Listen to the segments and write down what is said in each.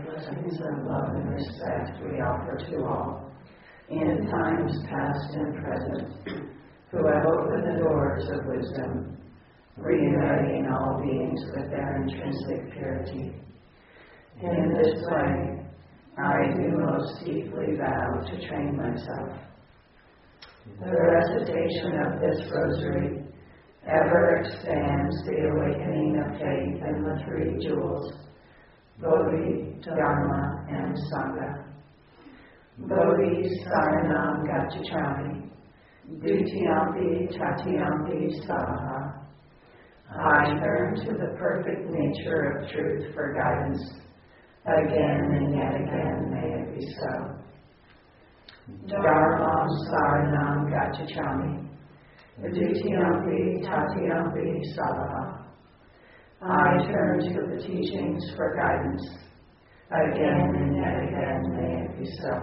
blessings of love and respect we offer to all, in times past and present, who have opened the doors of wisdom, reuniting all beings with their intrinsic purity. In this way, I do most deeply vow to train myself. The recitation of this rosary ever expands the awakening of faith in the three jewels, Bodhi, Dharma, and Sangha. Bodhi Saranam Gacchami, Dutiyampi Tatiyampi Svaha. I turn to the perfect nature of truth for guidance. Again and yet again may it be so. Dharmam Saranam Gacchami, Dutiyampi Tatiyampi Svaha. I turn to the teachings for guidance. Again and yet again may it be so.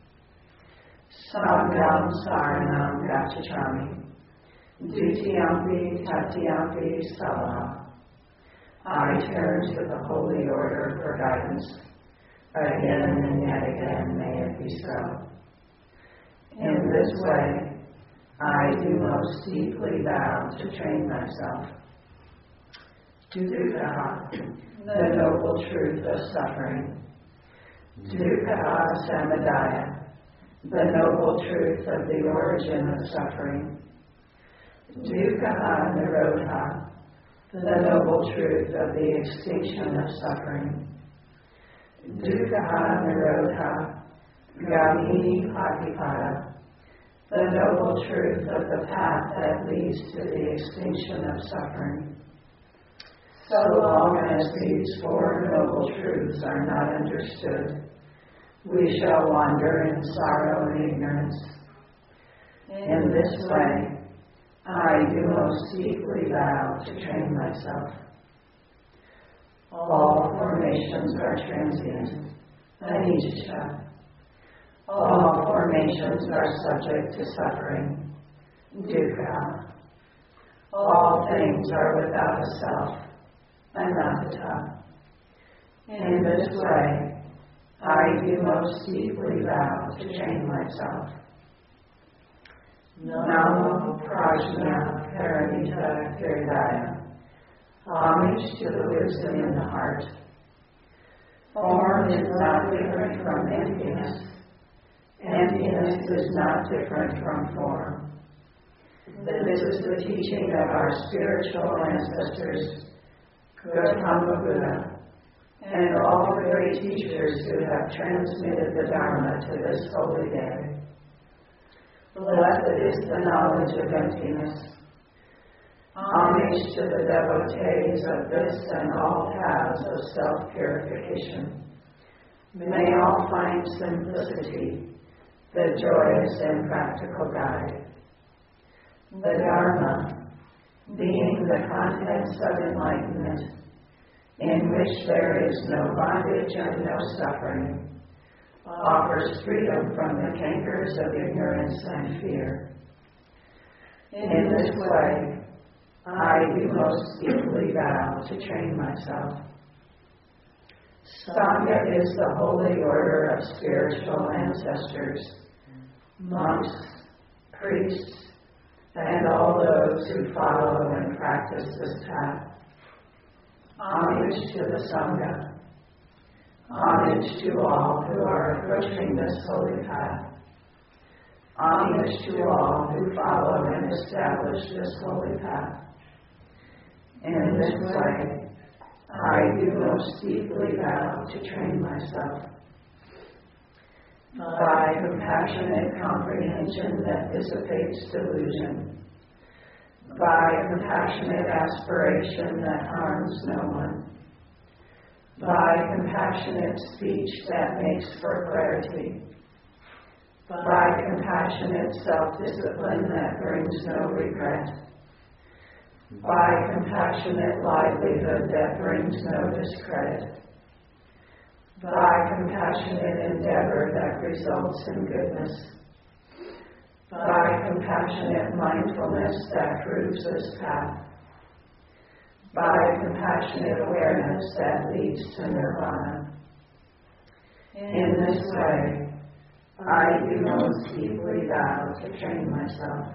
Sangham Saranam Gacchami, Dutiyampi Tatiyampi Svaha. I turn to the holy order for guidance. Again and yet again may it be so. In this way, I do most deeply vow to train myself. Dukkha, the noble truth of suffering. Dukkha Samadaya, the noble truth of the origin of suffering. Dukkha Nirodha, the noble truth of the extinction of suffering. Dukkha Nirodha, Gamini Patipada, the noble truth of the path that leads to the extinction of suffering. So long as these four noble truths are not understood, we shall wander in sorrow and ignorance. In this way, I do most deeply vow to train myself. All formations are transient, anicca. All formations are subject to suffering, dukkha. All things are without a self, anatta. In this way, I do most deeply vow to train myself. Namo Prajna Paramita Hridaya. Homage to the wisdom in the heart. Form is not different from emptiness. Emptiness is not different from form. This is the teaching of our spiritual ancestors, Gautama Buddha, and all the great teachers who have transmitted the Dharma to this holy day. Blessed is the knowledge of emptiness. Homage to the devotees of this and all paths of self-purification. May all find simplicity, the joyous and practical guide. The Dharma, being the contents of enlightenment, in which there is no bondage and no suffering, offers freedom from the cankers of ignorance and fear. In this way, I do most deeply vow to train myself. Sangha is the holy order of spiritual ancestors, monks, priests, and all those who follow and practice this path. Homage to the Sangha. Homage to all who are approaching this holy path. Homage to all who follow and establish this holy path. In this way, I do most deeply vow to train myself. By compassionate comprehension that dissipates delusion. By compassionate aspiration that harms no one. By compassionate speech that makes for clarity. By compassionate self-discipline that brings no regret. By compassionate livelihood that brings no discredit. By compassionate endeavor that results in goodness. By compassionate mindfulness that proves this path. By compassionate awareness that leads to nirvana. In this way, I do most deeply vow to train myself.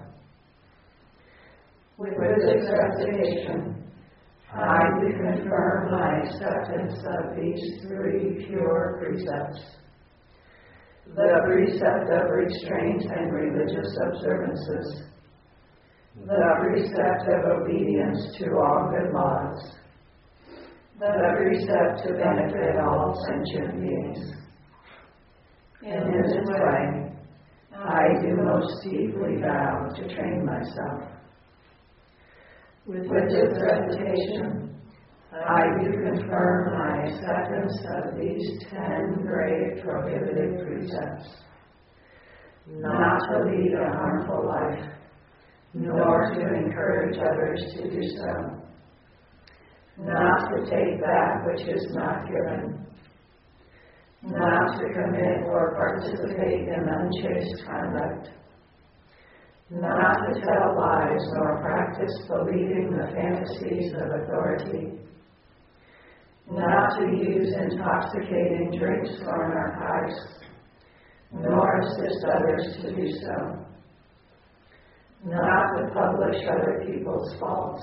With this recitation, I do confirm my acceptance of these three pure precepts. The precept of restraint and religious observances. The precept of obedience to all good laws. The precept to benefit all sentient beings. In this way, I do most deeply vow to train myself. With this recitation, I do confirm my acceptance of these 10 great prohibited precepts. Not to lead a harmful life, nor to encourage others to do so. Not to take that which is not given. Not to commit or participate in unchaste conduct. Not to tell lies nor practice believing the fantasies of authority. Not to use intoxicating drinks or narcotics, nor assist others to do so. Not to publish other people's faults.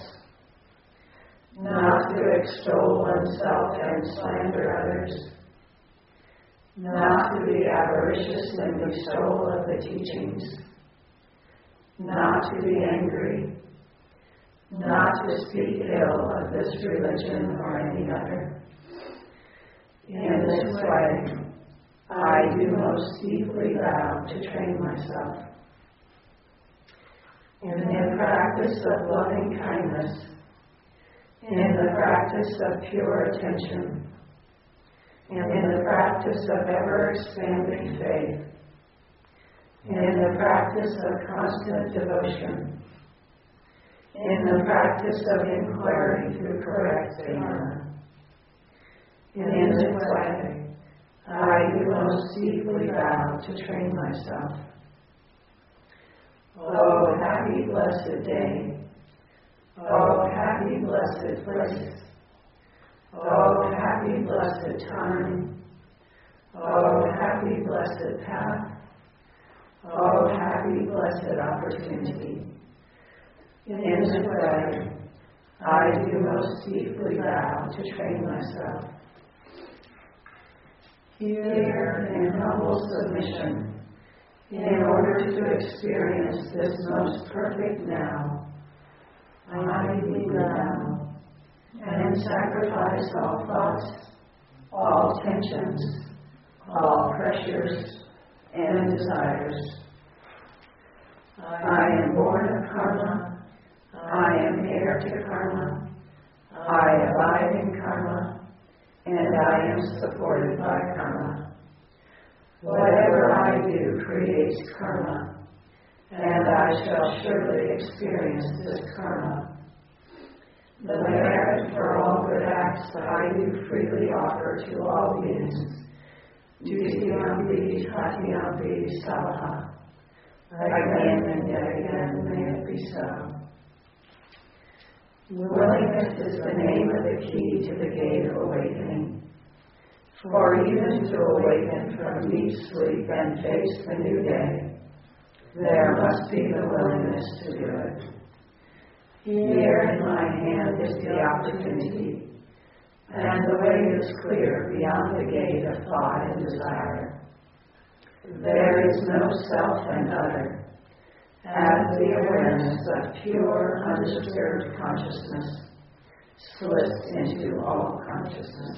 Not to extol oneself and slander others. Not to be avaricious in the bestowal of the teachings. Not to be angry. Not to speak ill of this religion or any other. In this way, I do most deeply vow to train myself. In the practice of loving kindness, in the practice of pure attention, in the practice of ever-expanding faith, in the practice of constant devotion, in the practice of inquiry through correct dharma. In this way, I do most deeply vow to train myself. Oh, happy blessed day! Oh, happy blessed place! Oh, happy blessed time! Oh, happy blessed path! Oh, happy blessed opportunity! In this way, I do most deeply vow to train myself. Here, in humble submission, in order to experience this most perfect now, I do now and sacrifice all thoughts, all tensions, all pressures and desires. I am born of karma. I am heir to karma. I abide in karma, and I am supported by karma. Whatever I do creates karma, and I shall surely experience this karma. The merit for all good acts I do freely offer to all beings. Dutiyampi Tatiyampi Saha. Again and yet again may it be so. Willingness is the name of the key to the gate of awakening. For even to awaken from deep sleep and face the new day, there must be the willingness to do it. Here in my hand is the opportunity, and the way is clear beyond the gate of thought and desire. There is no self and other, as the awareness of pure, undisturbed consciousness slips into all consciousness.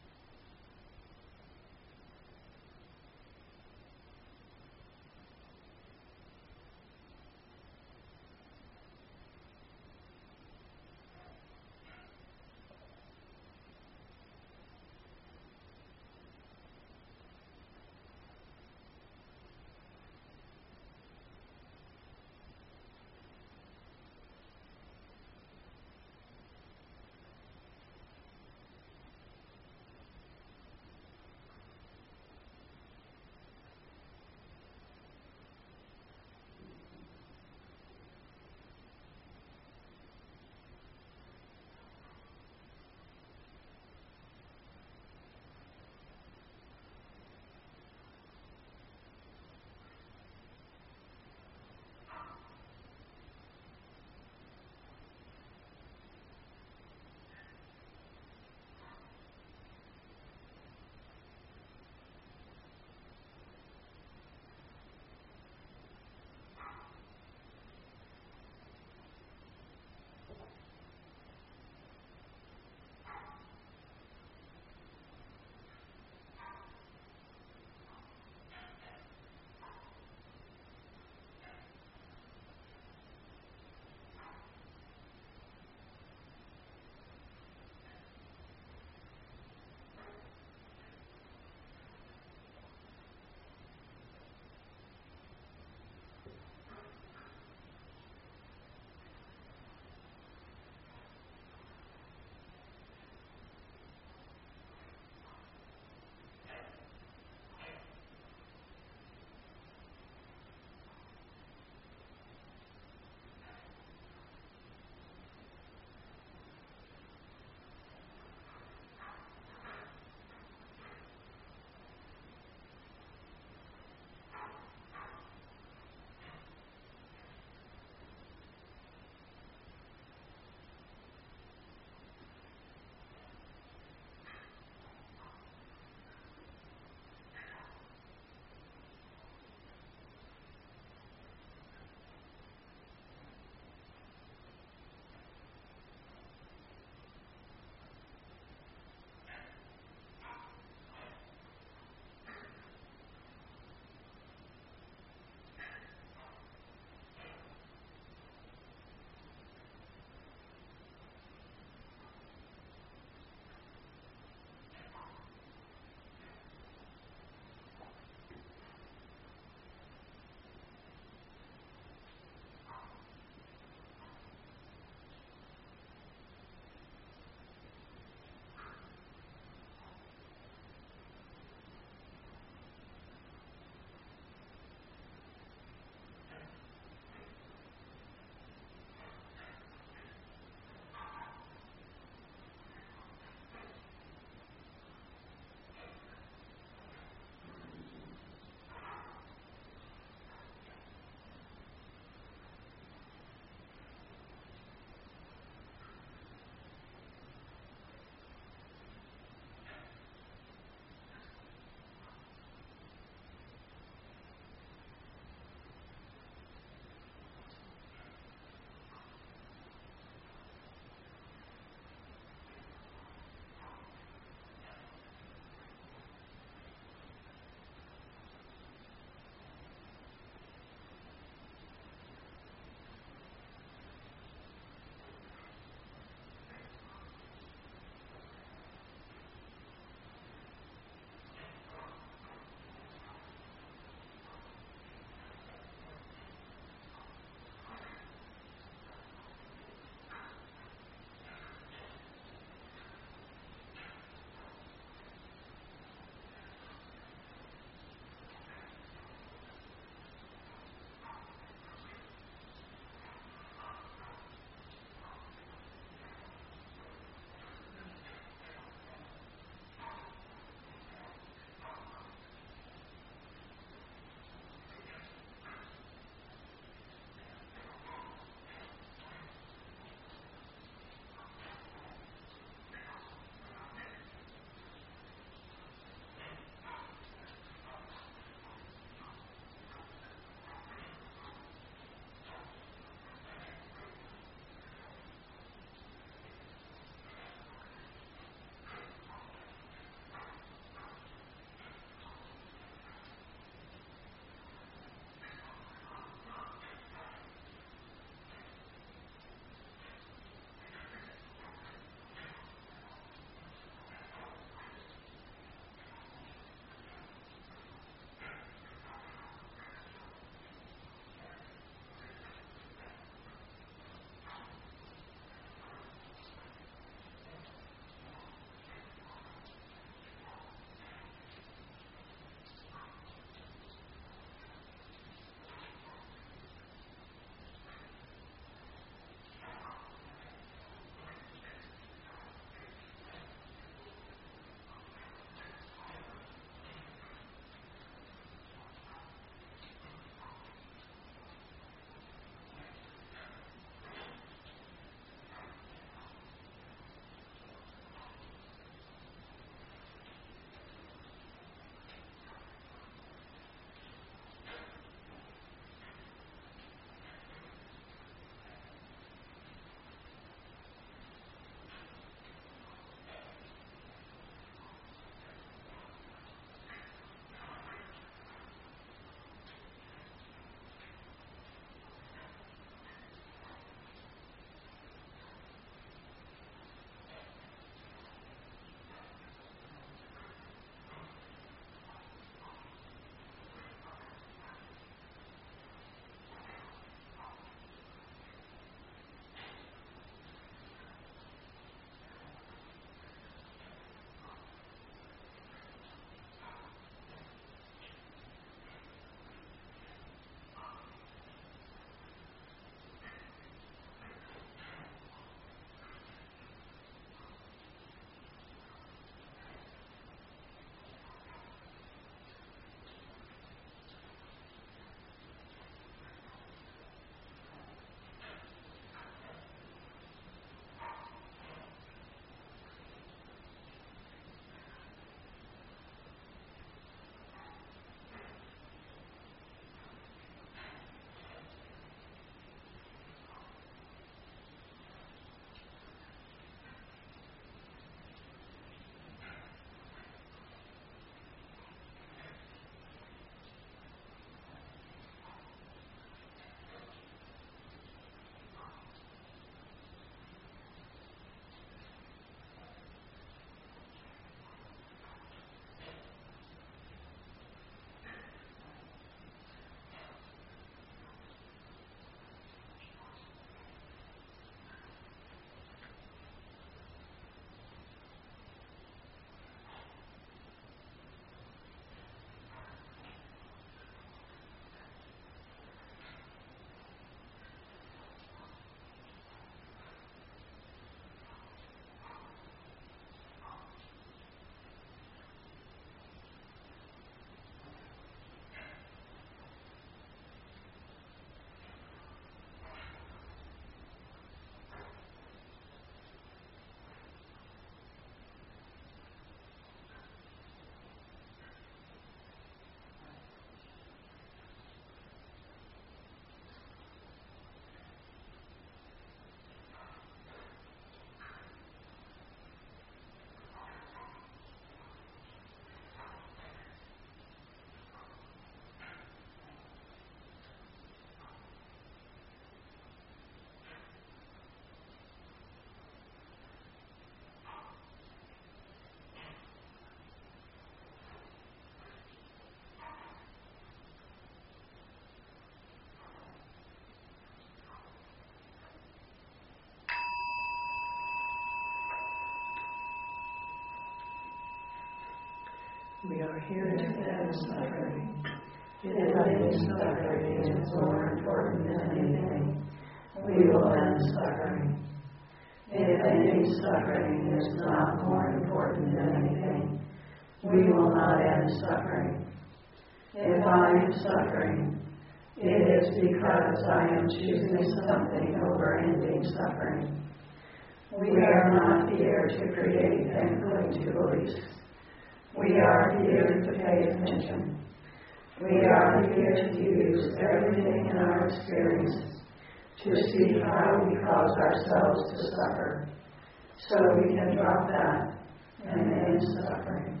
We are here to end suffering. If ending suffering is more important than anything, we will end suffering. If ending suffering is not more important than anything, we will not end suffering. If I am suffering, it is because I am choosing something over ending suffering. We are not here to create and cling to beliefs. We are here to pay attention. We are here to use everything in our experience to see how we cause ourselves to suffer, so we can drop that and end suffering.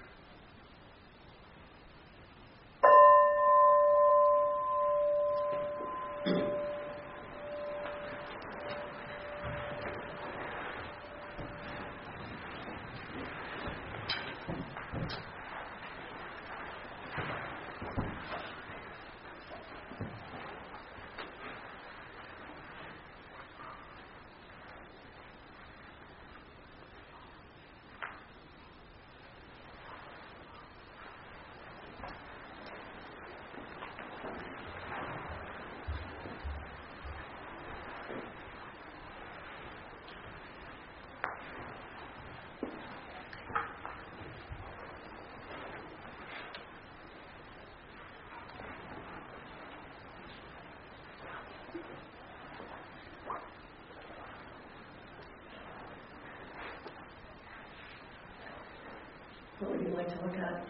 What would you like to look at?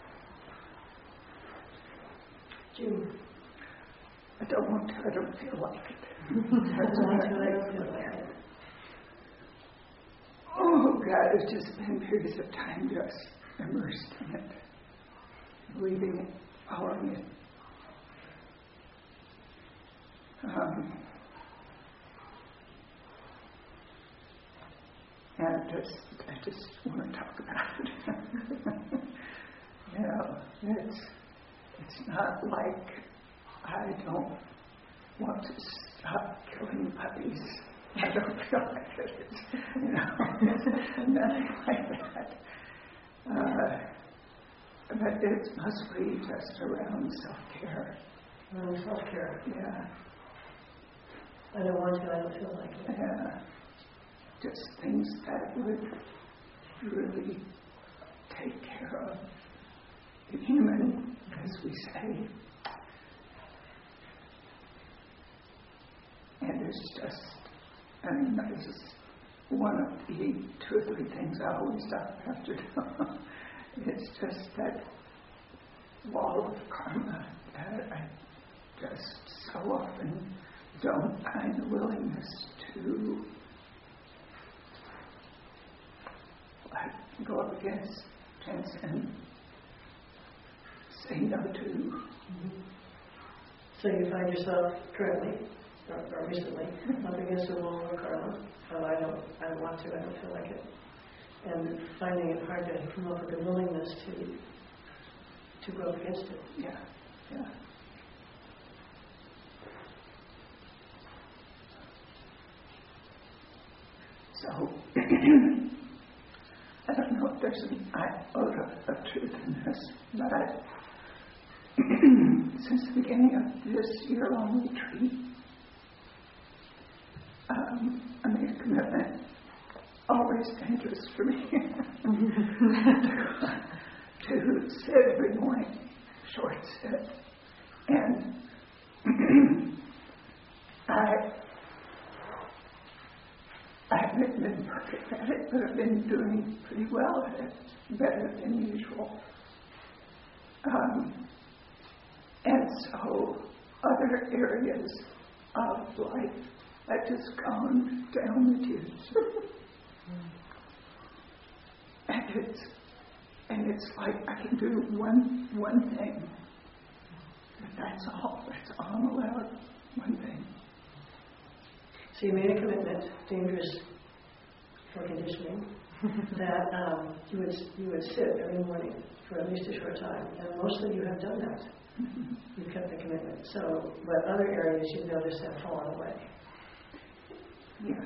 June. I don't want to. I don't feel like it. I don't feel like it. Oh, God, it's just been periods of time just immersed in it, believing it, following it. And I just want to talk about it. You know, it's not like I don't want to stop killing puppies. I don't feel like it. You know, nothing like that. But it's mostly just around self-care. Around self-care. Yeah. I don't want to. I don't feel like it. Yeah. Just things that would really take care of the human, as we say. And it's just, I mean, this is one of the 2 or 3 things I always have to do. It's just that wall of karma that I just so often don't find the willingness to go up against, transcend, say no to. Mm-hmm. So you find yourself currently, or recently, up against the wall of karma. Oh, I don't feel like it. And finding it hard to come up with the willingness to go up against it. Yeah, yeah. So, I don't know if there's an iota of truth in this, but since the beginning of this year-long retreat, I made a commitment, always dangerous for me, to sit every morning, short sit, and I haven't been perfect at it, but I've been doing pretty well at it, better than usual. And so other areas of life have just gone down the tubes. And it's like I can do one thing, but that's all I'm allowed, one thing. So you made a commitment, dangerous for conditioning, that you would sit every morning for at least a short time, and mostly you have done that. Mm-hmm. You've kept the commitment. So, but other areas you've noticed have fallen away. Yeah.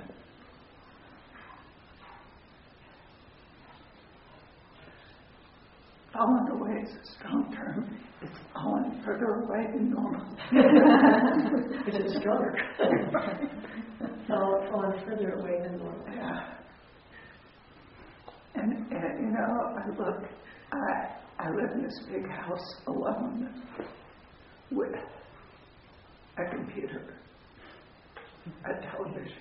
fallen away is a strong term. It's fallen further away than normal. Which is stronger. Fallen further away than normal. Yeah. And I live in this big house alone with a computer, a television,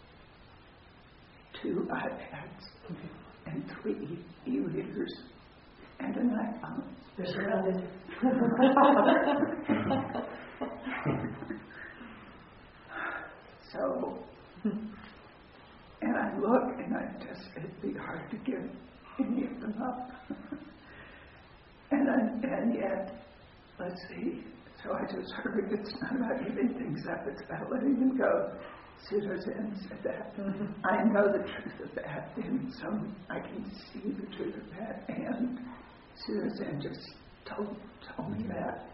2 iPads, and 3 e-readers, and an iPhone. You're surrounded. So, and I look, and it'd be hard to give any of them up. and yet, let's see, so I just heard it's not about giving things up, it's about letting them go. Pseudo-Zen said that. I know the truth of that, and so I can see the truth of that, and Pseudo-Zen just told me that.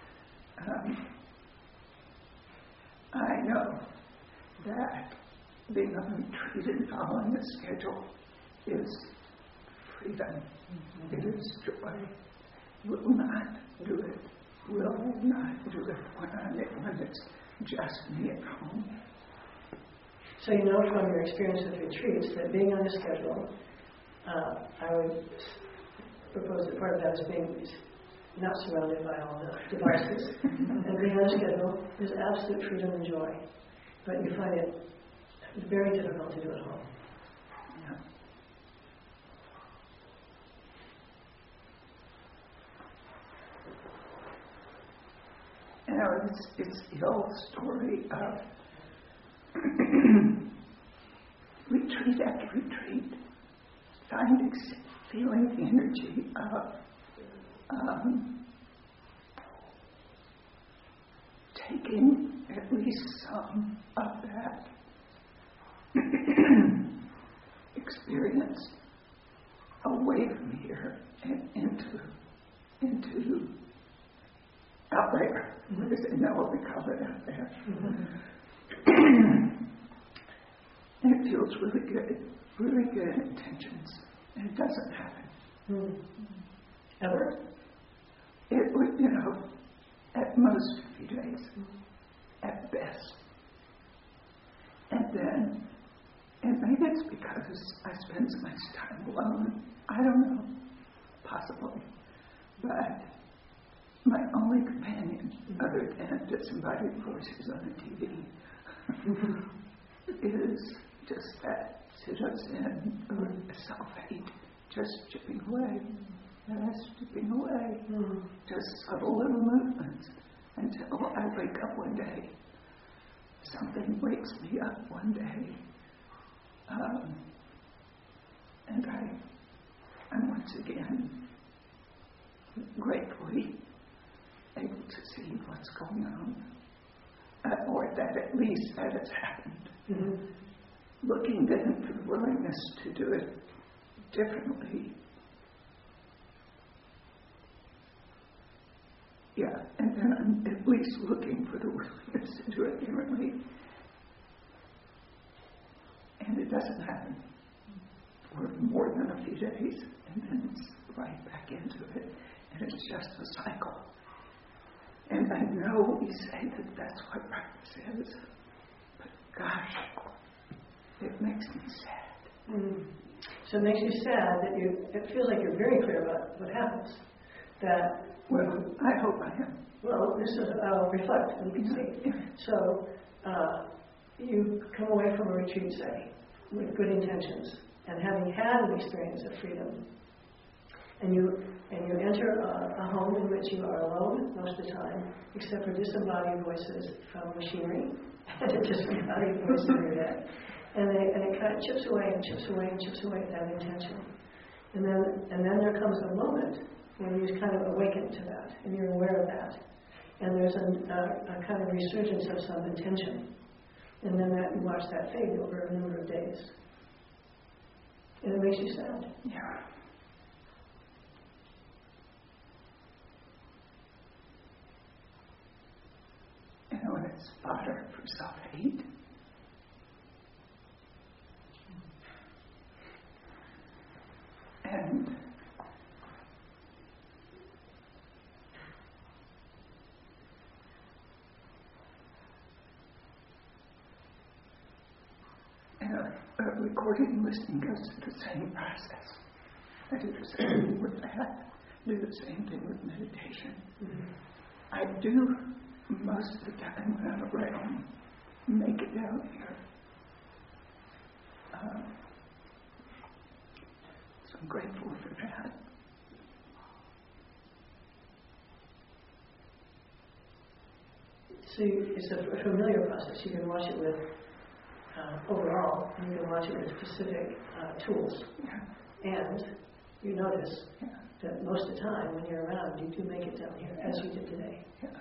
I know that being on retreat and following the schedule is freedom. It is joy. Will not do it. Will not do it when it's just me at home. So you know from your experience with retreats that being on a schedule, I would propose that part of that is being not surrounded by all the devices. And being on a schedule is absolute freedom and joy. But you find it very difficult to do at home. Yeah. It's the old story of retreat after retreat, feeling the energy of taking at least some of that experience away from here and into out there. Because they know what we call it out there. And it feels really good intentions. And it doesn't happen. Ever? It would, at most a few days. At best. And maybe it's because I spend so much time alone. I don't know. Possibly. But my only companion, other than disembodied voices on the TV, is just that Pseudo-Zen or self-hate, just chipping away. That's chipping away. Just subtle little movements until I wake up one day. Something wakes me up one day. And I'm once again gratefully able to see what's going on, or that at least that has happened. Looking then for the willingness to do it differently. Yeah, and then I'm at least looking for the willingness to do it differently. And it doesn't happen for more than a few days, and then it's right back into it, and it's just a cycle. And I know we say that that's what practice is, but gosh, it makes me sad. So it makes you sad that it feels like you're very clear about what happens. That, well, I hope I am. Well, this is, I'll reflect, you can see. So, you come away from a retreat, say, with good intentions, and having had an experience of freedom, and you enter a home in which you are alone most of the time, except for disembodied voices from machinery and disembodied voices in your head. And it kind of chips away and chips away and chips away at that intention. And then there comes a moment when you kind of awaken to that, and you're aware of that. And there's a kind of resurgence of some intention. And then you watch that fade over a number of days. And it makes you sad. Yeah. When it's fodder for self-hate. And recording listening goes through the same process. I do the same thing with that. Do the same thing with meditation. I do most of the time when I'm around, make it down here. So I'm grateful for that. So it's a familiar process. You can watch it with overall, and you can watch it with specific tools. Yeah. And you notice that most of the time when you're around, you do make it down here, as you did today. Yeah.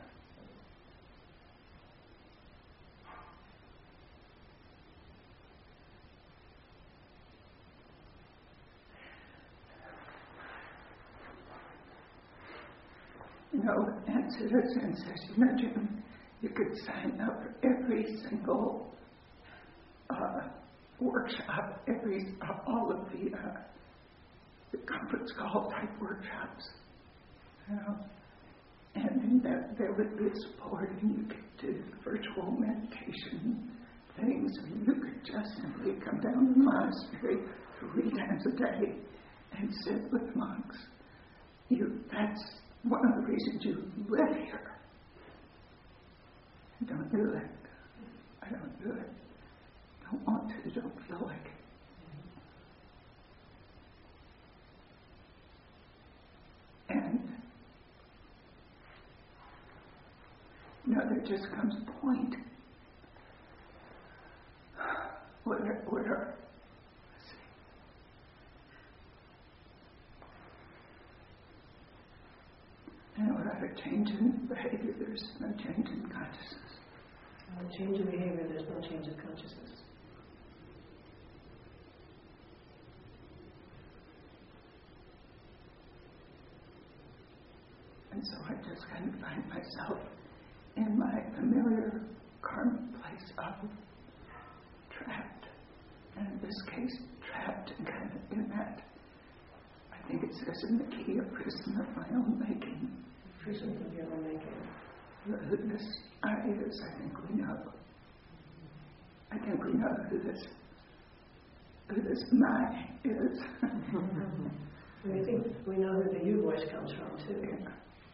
And Citizen says, Jim, you could sign up for every single workshop, all of the conference call type workshops, and then there would be support, and you could do virtual meditation things, and you could just simply come down to the monastery 3 times a day and sit with monks. That's one of the reasons you live here. I don't do it. I don't do it. Don't want to, don't feel like it. And there just comes a point where let's see. And without a change in behavior, there's no change in consciousness. Without a change in behavior, there's no change in consciousness. And so I just kind of find myself in my familiar karmic place of trapped. And in this case, trapped and kind of in that, I think it says in the key, a prison of my own making. Prison of your own making. Who this I is, I think we know. I think we know who this my is. And I think we know who the you voice comes from, too. Yeah.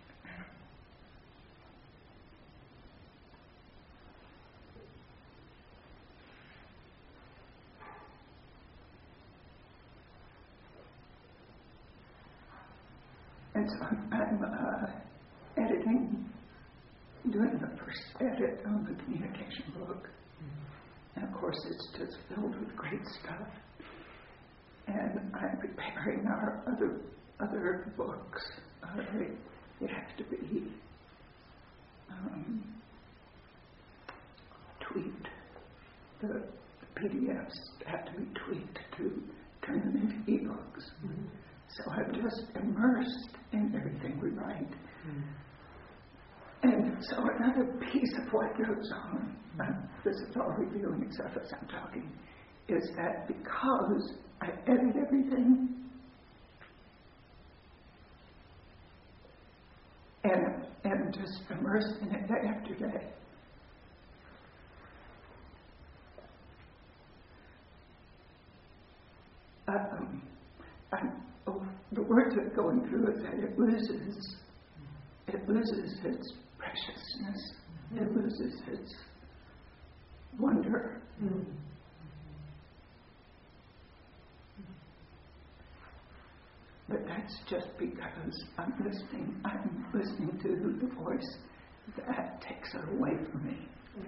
And so I'm editing, doing the first edit on the communication book. And of course it's just filled with great stuff. And I'm preparing our other books. They have to be tweaked. The PDFs have to be tweaked to turn them into ebooks. Mm-hmm. So I'm just immersed in everything we write. And so another piece of what goes on, this is all revealing itself as I'm talking, is that because I edit everything and just immersed in it day after day, the words that are going through it, that it loses its preciousness, it loses its wonder. But that's just because I'm listening to the voice that takes it away from me.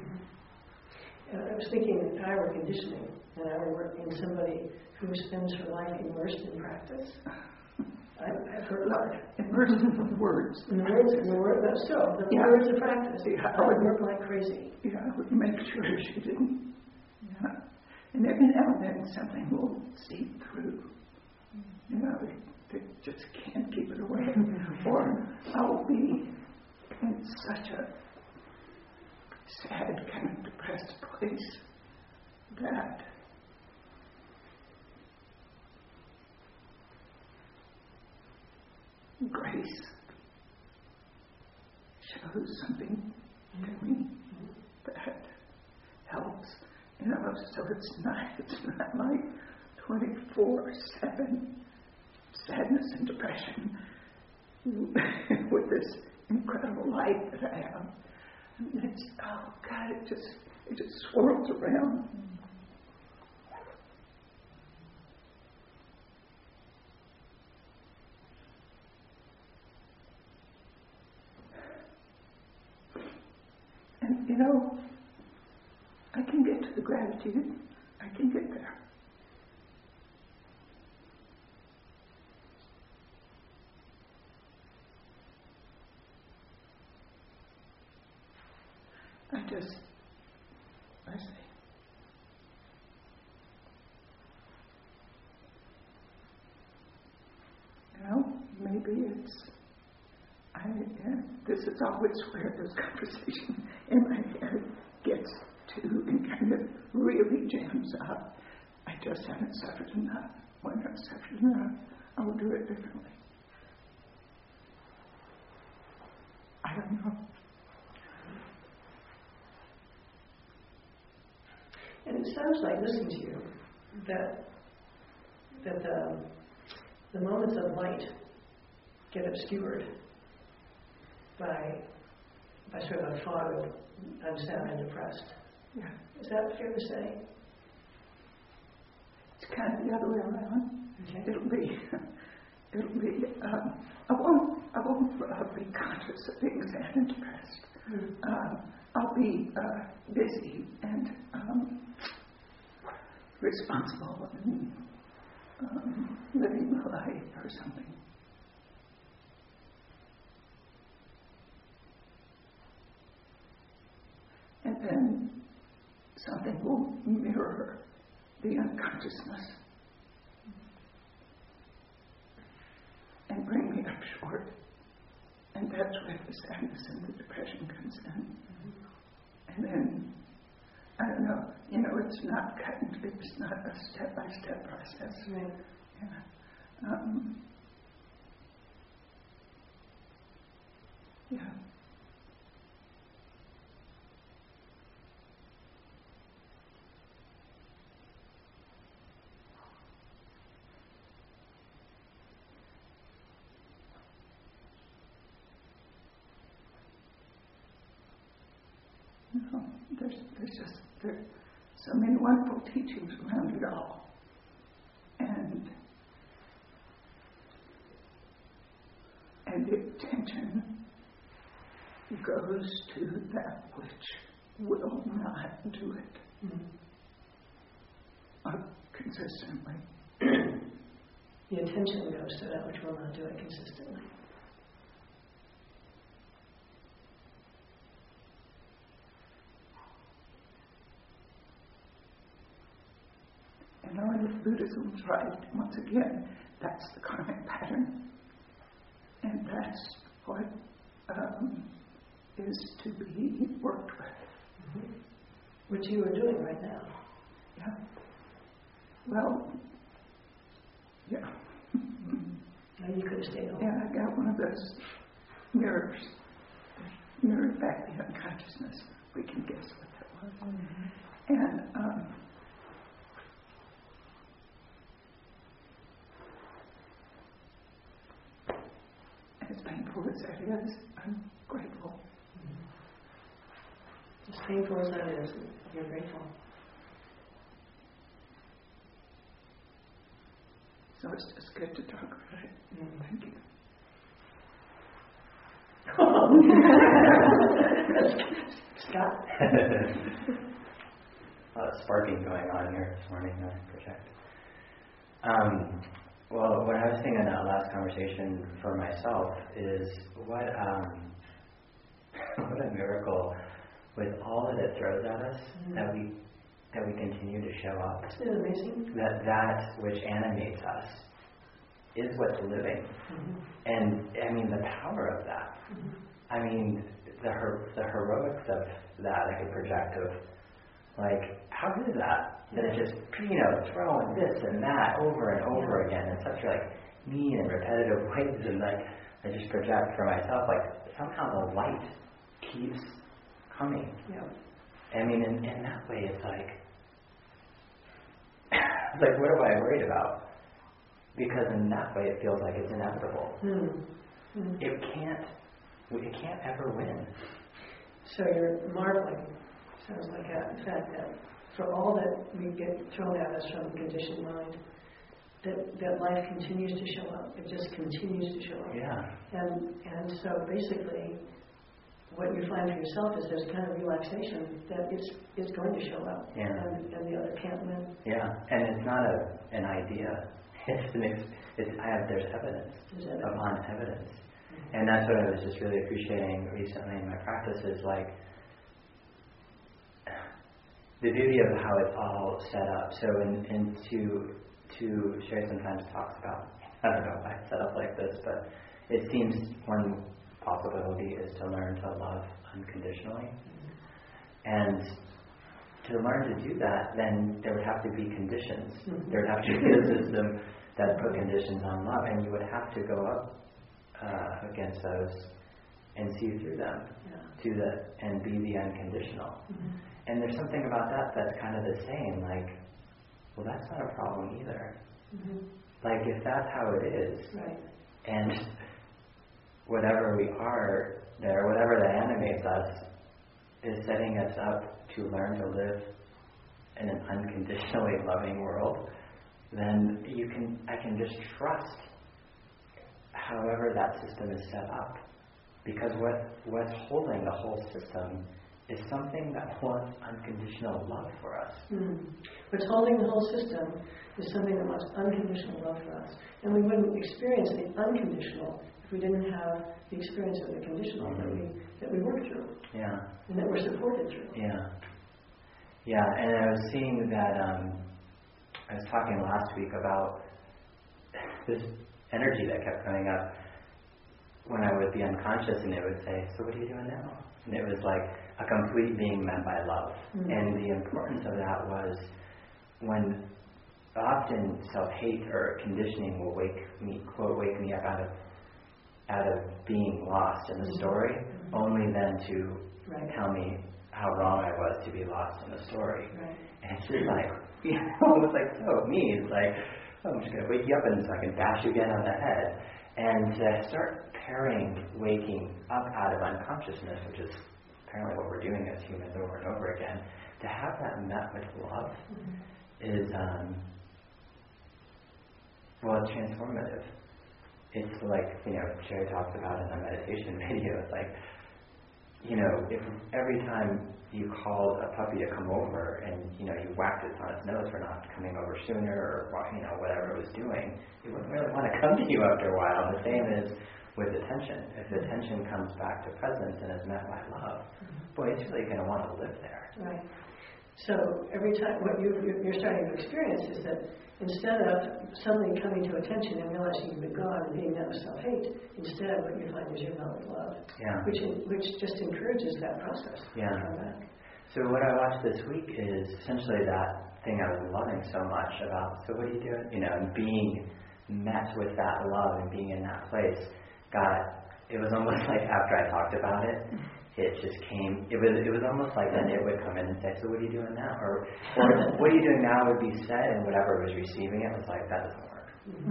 I was thinking that if I were conditioning, and I were working with somebody who spends her life immersed in practice, I've heard immersed in the words. In the words, but still, the words of practice. I would work like crazy. Yeah, I would make sure she didn't. Yeah. And every now and then something will seep through. They just can't keep it away. Or I'll be in such a sad, kind of depressed place that grace shows something to me that helps. So it's not like 24/7 sadness and depression with this incredible light that I have. And it's, oh God, it just swirls around. And you know, I can get to the gratitude. I can get there. I say, you know, maybe it's, this is always where this conversation in my head gets to and kind of really jams up. I just haven't suffered enough. When I've suffered enough, I will do it differently. I don't know. And it sounds like, listening to you, that the moments of light get obscured by sort of a fog of unsound and depressed. Yeah. Is that fair to say? It's kind of the other way around. Okay. It'll be. I won't be conscious of being sad and depressed. Mm. I'll be busy and responsible and living my life or something. And then something will mirror the unconsciousness and bring me up short. And that's where the sadness and the depression comes in. Mm-hmm. And then, I don't know, it's not cut and it's not a step-by-step process. Right. Yeah. Yeah. No, there's so many wonderful teachings around it all. And the attention goes to that which will not do it consistently. The attention goes to that which will not do it consistently. And if Buddhism's right, once again, that's the karmic pattern. And that's what is to be worked with. Mm-hmm. Which you are doing right now. Yeah. Well, yeah. And you could have stayed home. And I got one of those mirrors. Mirror back the unconsciousness. We can guess what that was. Mm-hmm. And as painful as that is, I'm grateful. Mm-hmm. As painful as that is, you're grateful. So it's just good to talk about it. Mm-hmm. Thank you. Scott? A lot of sparking going on here this morning, I project. Well, what I was thinking in that last conversation for myself is what a miracle with all that it throws at us, that we continue to show up. Isn't it amazing? That which animates us is what's living. Mm-hmm. And I mean the power of that. Mm-hmm. I mean the heroics of that I could project of, like, how good is that? That it just, throwing this and that over and over again in such mean and repetitive ways, and I just project for myself, somehow the light keeps coming. Yeah. I mean, in that way, it's It's like, what am I worried about? Because in that way, it feels like it's inevitable. It can't ever win. So you're marveling, sounds like that, the fact that for all that we get thrown at us from the conditioned mind, that life continues to show up. It just continues to show up. Yeah. And so basically, what you find for yourself is there's kind of relaxation that it's going to show up. Yeah. And the other can't win. Yeah. And it's not an idea. There's evidence upon evidence. And that's what I was just really appreciating recently in my practice is like the beauty of how it's all set up. So Sherry sometimes talks about, I don't know if I set up like this, but it seems one possibility is to learn to love unconditionally. And to learn to do that, then there would have to be conditions. There would have to be a system that put conditions on love, and you would have to go up against those and see through them and be the unconditional. And there's something about that that's kind of the same, like, well, that's not a problem either. Like, if that's how it is, and whatever we are there, whatever that animates us, is setting us up to learn to live in an unconditionally loving world, then I can just trust however that system is set up. Because what's holding the whole system is something that wants unconditional love for us. What's holding the whole system is something that wants unconditional love for us. And we wouldn't experience the unconditional if we didn't have the experience of the conditional that we work through. Yeah. And that we're supported through. Yeah. Yeah, and I was seeing that, I was talking last week about this energy that kept coming up when I would be unconscious, and it would say, so what are you doing now? And it was like a complete being met by love. And the importance of that was when often self-hate or conditioning will wake me up out of being lost in the story, only then to tell me how wrong I was to be lost in the story. And it's just like, almost like so mean. It's like, oh, I'm just going to wake you up in a second, bash you again on the head. And to start pairing waking up out of unconsciousness, which is apparently what we're doing as humans over and over again, to have that met with love is, it's transformative. It's like, Sherry talks about in the meditation video, it's like, if every time you called a puppy to come over and, you whacked it on its nose for not coming over sooner or, whatever it was doing, it wouldn't really want to come to you after a while. The same is with attention. If attention comes back to presence and is met by love, boy, it's really going to want to live there. Right. So every time, what you're starting to experience is that instead of suddenly coming to attention and realizing you've been gone and being met with self-hate, instead what you find is you're met with love, which just encourages that process. Yeah. So what I watched this week is essentially that thing I was loving so much about, so what are you doing? And being met with that love and being in that place, it was almost like after I talked about it, it just came, it was almost like then it would come in and say, so what are you doing now? Or what are you doing now would be said, and whatever was receiving it was like, that doesn't work.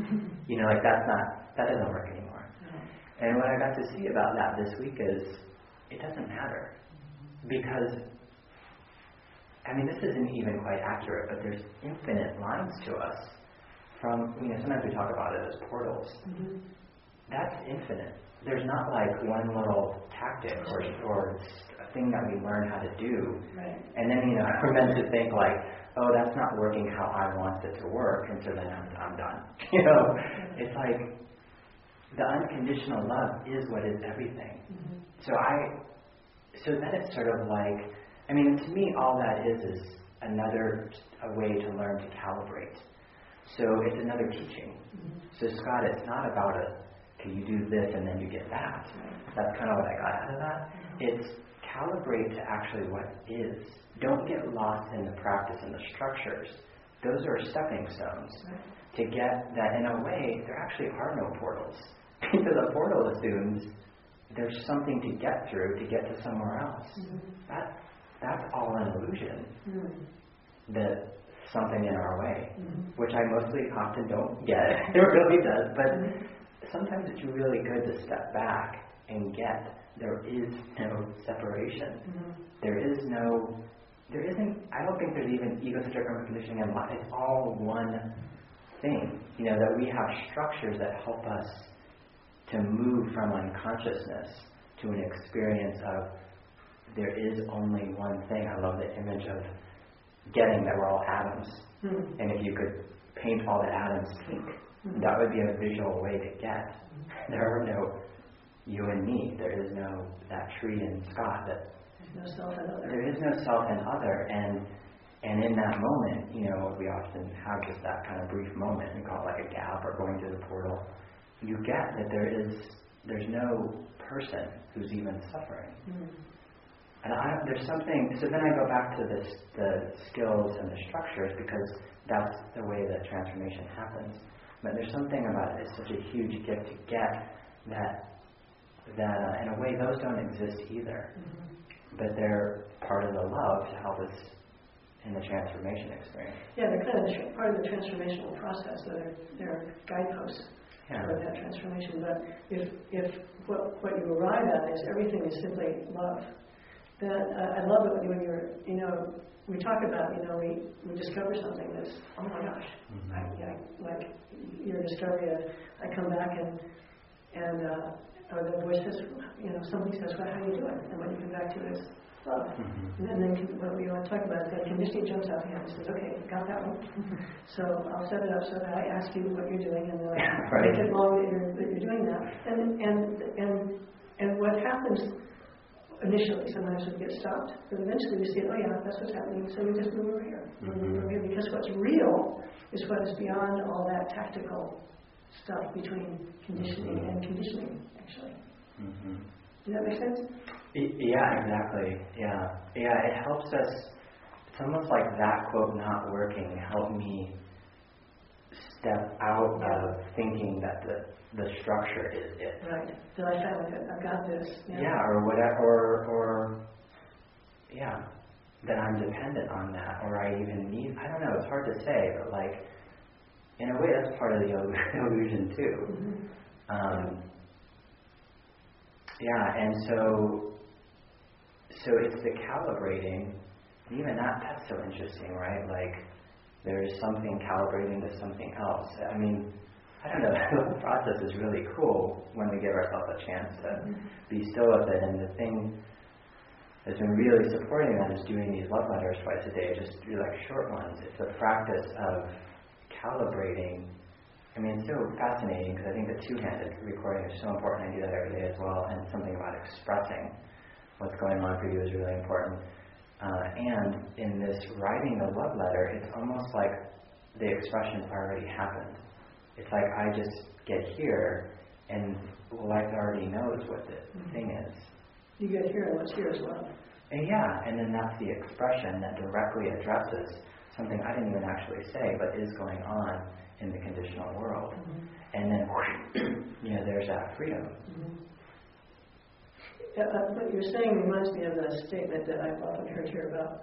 That doesn't work anymore. And what I got to see about that this week is, it doesn't matter. Because, this isn't even quite accurate, but there's infinite lines to us from, sometimes we talk about it as portals. That's infinite. There's not like one little tactic or a thing that we learn how to do. And then, we're meant to think like, oh, that's not working how I want it to work, and so then I'm done. It's like the unconditional love is what is everything. So then it's sort of like, to me, all that is a way to learn to calibrate. So it's another teaching. So Scott, it's not about you do this and then you get that. That's kind of what I got out of that. It's calibrate to actually what is. Don't get lost in the practice and the structures. Those are stepping stones to get that. In a way, there actually are no portals. Because a portal assumes there's something to get through to get to somewhere else. That's all an illusion. something in our way, which I mostly often don't get. It really does, but sometimes it's really good to step back and get there is no separation. There isn't, I don't think there's even egocentric conditioning in life. It's all one thing, that we have structures that help us to move from unconsciousness to an experience of there is only one thing. I love the image of getting that we're all atoms. And if you could paint all the atoms pink, that would be a visual way to get. There are no you and me. There is no that tree and Scott. There's no self and other. There is no self and other. And in that moment, we often have just that kind of brief moment. We call it like a gap or going through the portal. You get that there's no person who's even suffering. And there's something, so then I go back to the skills and the structures because that's the way that transformation happens. But there's something about it, it's such a huge gift to get that in a way those don't exist either. But they're part of the love to help us in the transformation experience. Yeah, they're kind of part of the transformational process. They're guideposts for that transformation. But if what you arrive at is everything is simply love, then I love it when you're, we talk about, we discover something that's, oh my gosh, like your discovery of, I come back and or the voice says, somebody says, well, how are you doing? And what you come back to is love. And then what we want to talk about is that conditioning jumps out here and says, okay, got that one. So I'll set it up so that I ask you what you're doing, and then I make it long that you're doing that. And what happens initially, sometimes we get stopped, but eventually we see, oh yeah, that's what's happening, so we just move over here. Move over here, because what's real is what is beyond all that tactical stuff between conditioning and conditioning, actually. Does that make sense? Yeah, exactly. Yeah, it helps us. It's almost like that quote not working helped me step out of thinking that the structure is it. Right. That I found it. I've got this. Yeah, or whatever, or that I'm dependent on that, or I even need. I don't know. It's hard to say, but like in a way, that's part of the illusion too. And so it's the calibrating. Even that's so interesting, right? Like there's something calibrating to something else. I mean, I don't know. The whole process is really cool when we give ourselves a chance to be still with it. And the thing that's been really supporting that is doing these love letters twice a day, just do like short ones. It's a practice of calibrating. I mean, it's so fascinating because I think the two-handed recording is so important. I do that every day as well. And something about expressing what's going on for you is really important. And in this writing the love letter, it's almost like the expression already happened. It's like I just get here and life already knows what the thing is. You get here and what's here as well. And then that's the expression that directly addresses something I didn't even actually say, but is going on in the conditional world. And then, there's that freedom. What you're saying reminds me of a statement that I've often heard here about,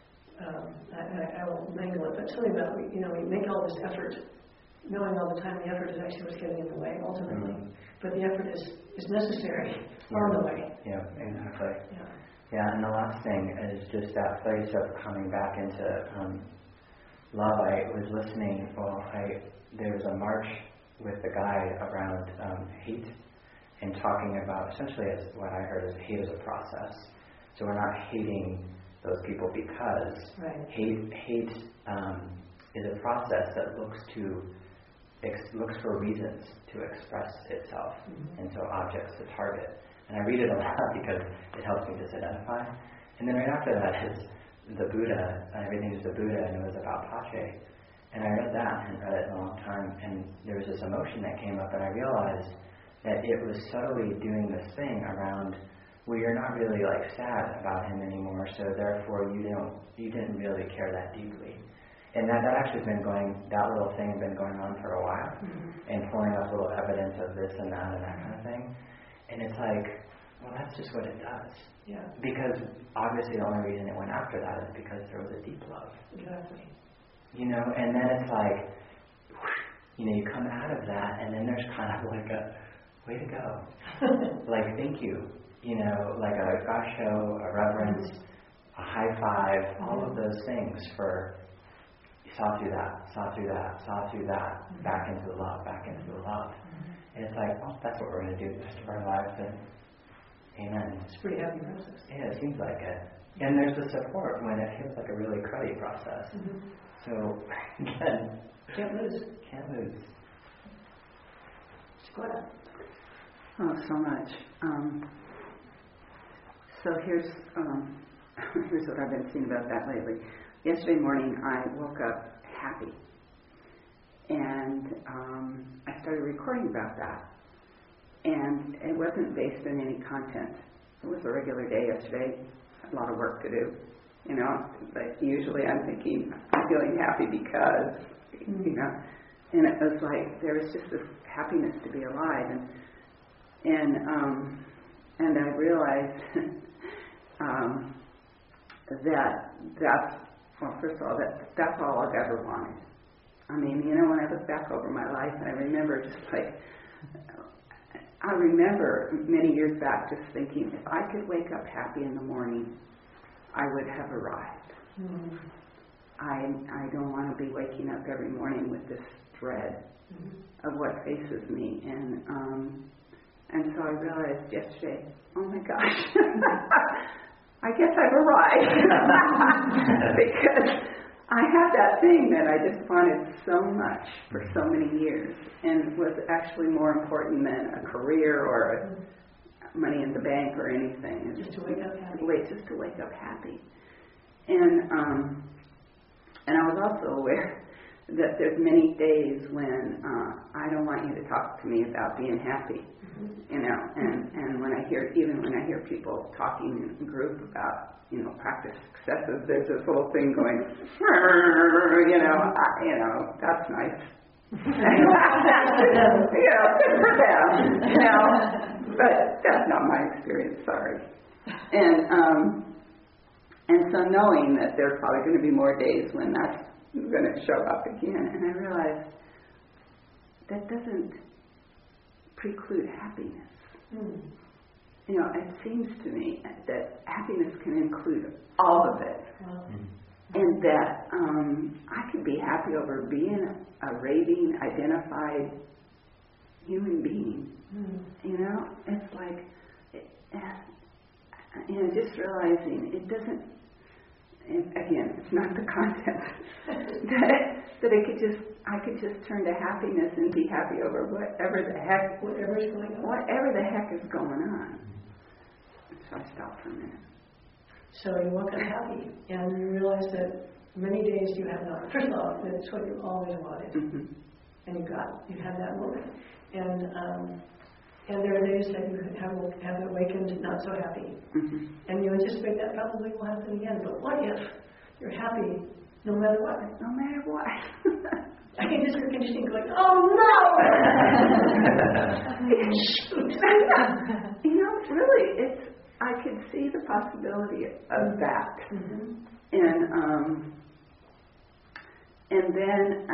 I will mangle it, but something about, we make all this effort, knowing all the time the effort is actually what's getting in the way, ultimately. But the effort is necessary on the way. Yeah, exactly. And the last thing is just that place of coming back into love. I was listening, there was a march with the guy around hate, and talking about, essentially as what I heard is hate is a process. So we're not hating those people because hate is a process that looks for reasons to express itself, and so objects to target. And I read it a lot because it helps me just identify. And then right after that is the Buddha, Everything is the Buddha, and it was about Pache. And I read that and read it in a long time, and there was this emotion that came up, and I realized that it was subtly doing this thing around, well, you're not really like sad about him anymore, so therefore you didn't really care that deeply. And that actually has been that little thing has been going on for a while, and pulling up little evidence of this and that kind of thing. And it's like, well, that's just what it does. Because obviously the only reason it went after that is because there was a deep love. Exactly. you know, and then it's like, you know, you come out of that, and then there's kind of like a, way to go. Like, thank you. You know, like a gosh show, a reverence, a high five, all of those things for, saw through that, back into the love. And it's like, well, that's what we're going to do the rest of our lives, and amen. It's a pretty happy process. Yeah, it seems like it. And there's the support when it feels like a really cruddy process. So, again, Can't lose. Oh, so much. So here's what I've been seeing about that lately. Yesterday morning, I woke up happy, and I started recording about that. And it wasn't based on any content. It was a regular day yesterday. A lot of work to do, you know. But usually, I'm thinking I'm feeling happy because, you know. And it was like there was just this happiness to be alive, and I realized that's well, first of all, that's all I've ever wanted. I mean, you know, when I look back over my life, and I remember I remember many years back just thinking, if I could wake up happy in the morning, I would have arrived. I don't want to be waking up every morning with this dread of what faces me, and so I realized yesterday, oh my gosh, I guess I've arrived because I had that thing that I just wanted so much for so many years, and was actually more important than a career or money in the bank or anything. Just to wake up happy. Just to wake up happy, and I was also aware that there's many days when I don't want you to talk to me about being happy, you know, and when I hear people talking in group about, you know, practice successes, there's this little thing going, you know, that's nice. You know, good for them, you know, but that's not my experience, sorry. And so knowing that there's probably going to be more days when that's going to show up again, and I realized that doesn't preclude happiness. You know, it seems to me that happiness can include all of it, and that I could be happy over being a raving, identified human being. You know, it's like, you know, just realizing it doesn't. And again, it's not the content that I could just turn to happiness and be happy over whatever the heck is going on. So I stopped for a minute. So you woke up happy, and you realize that many days you have not. First of all, it's what you always wanted, and you had that moment, and there are days that you have awakened not so happy. And you anticipate that probably will happen again. But what if you're happy no matter what? No matter what. I think this is conditioning going, oh no! Shoot! You know, really, I could see the possibility of that. And then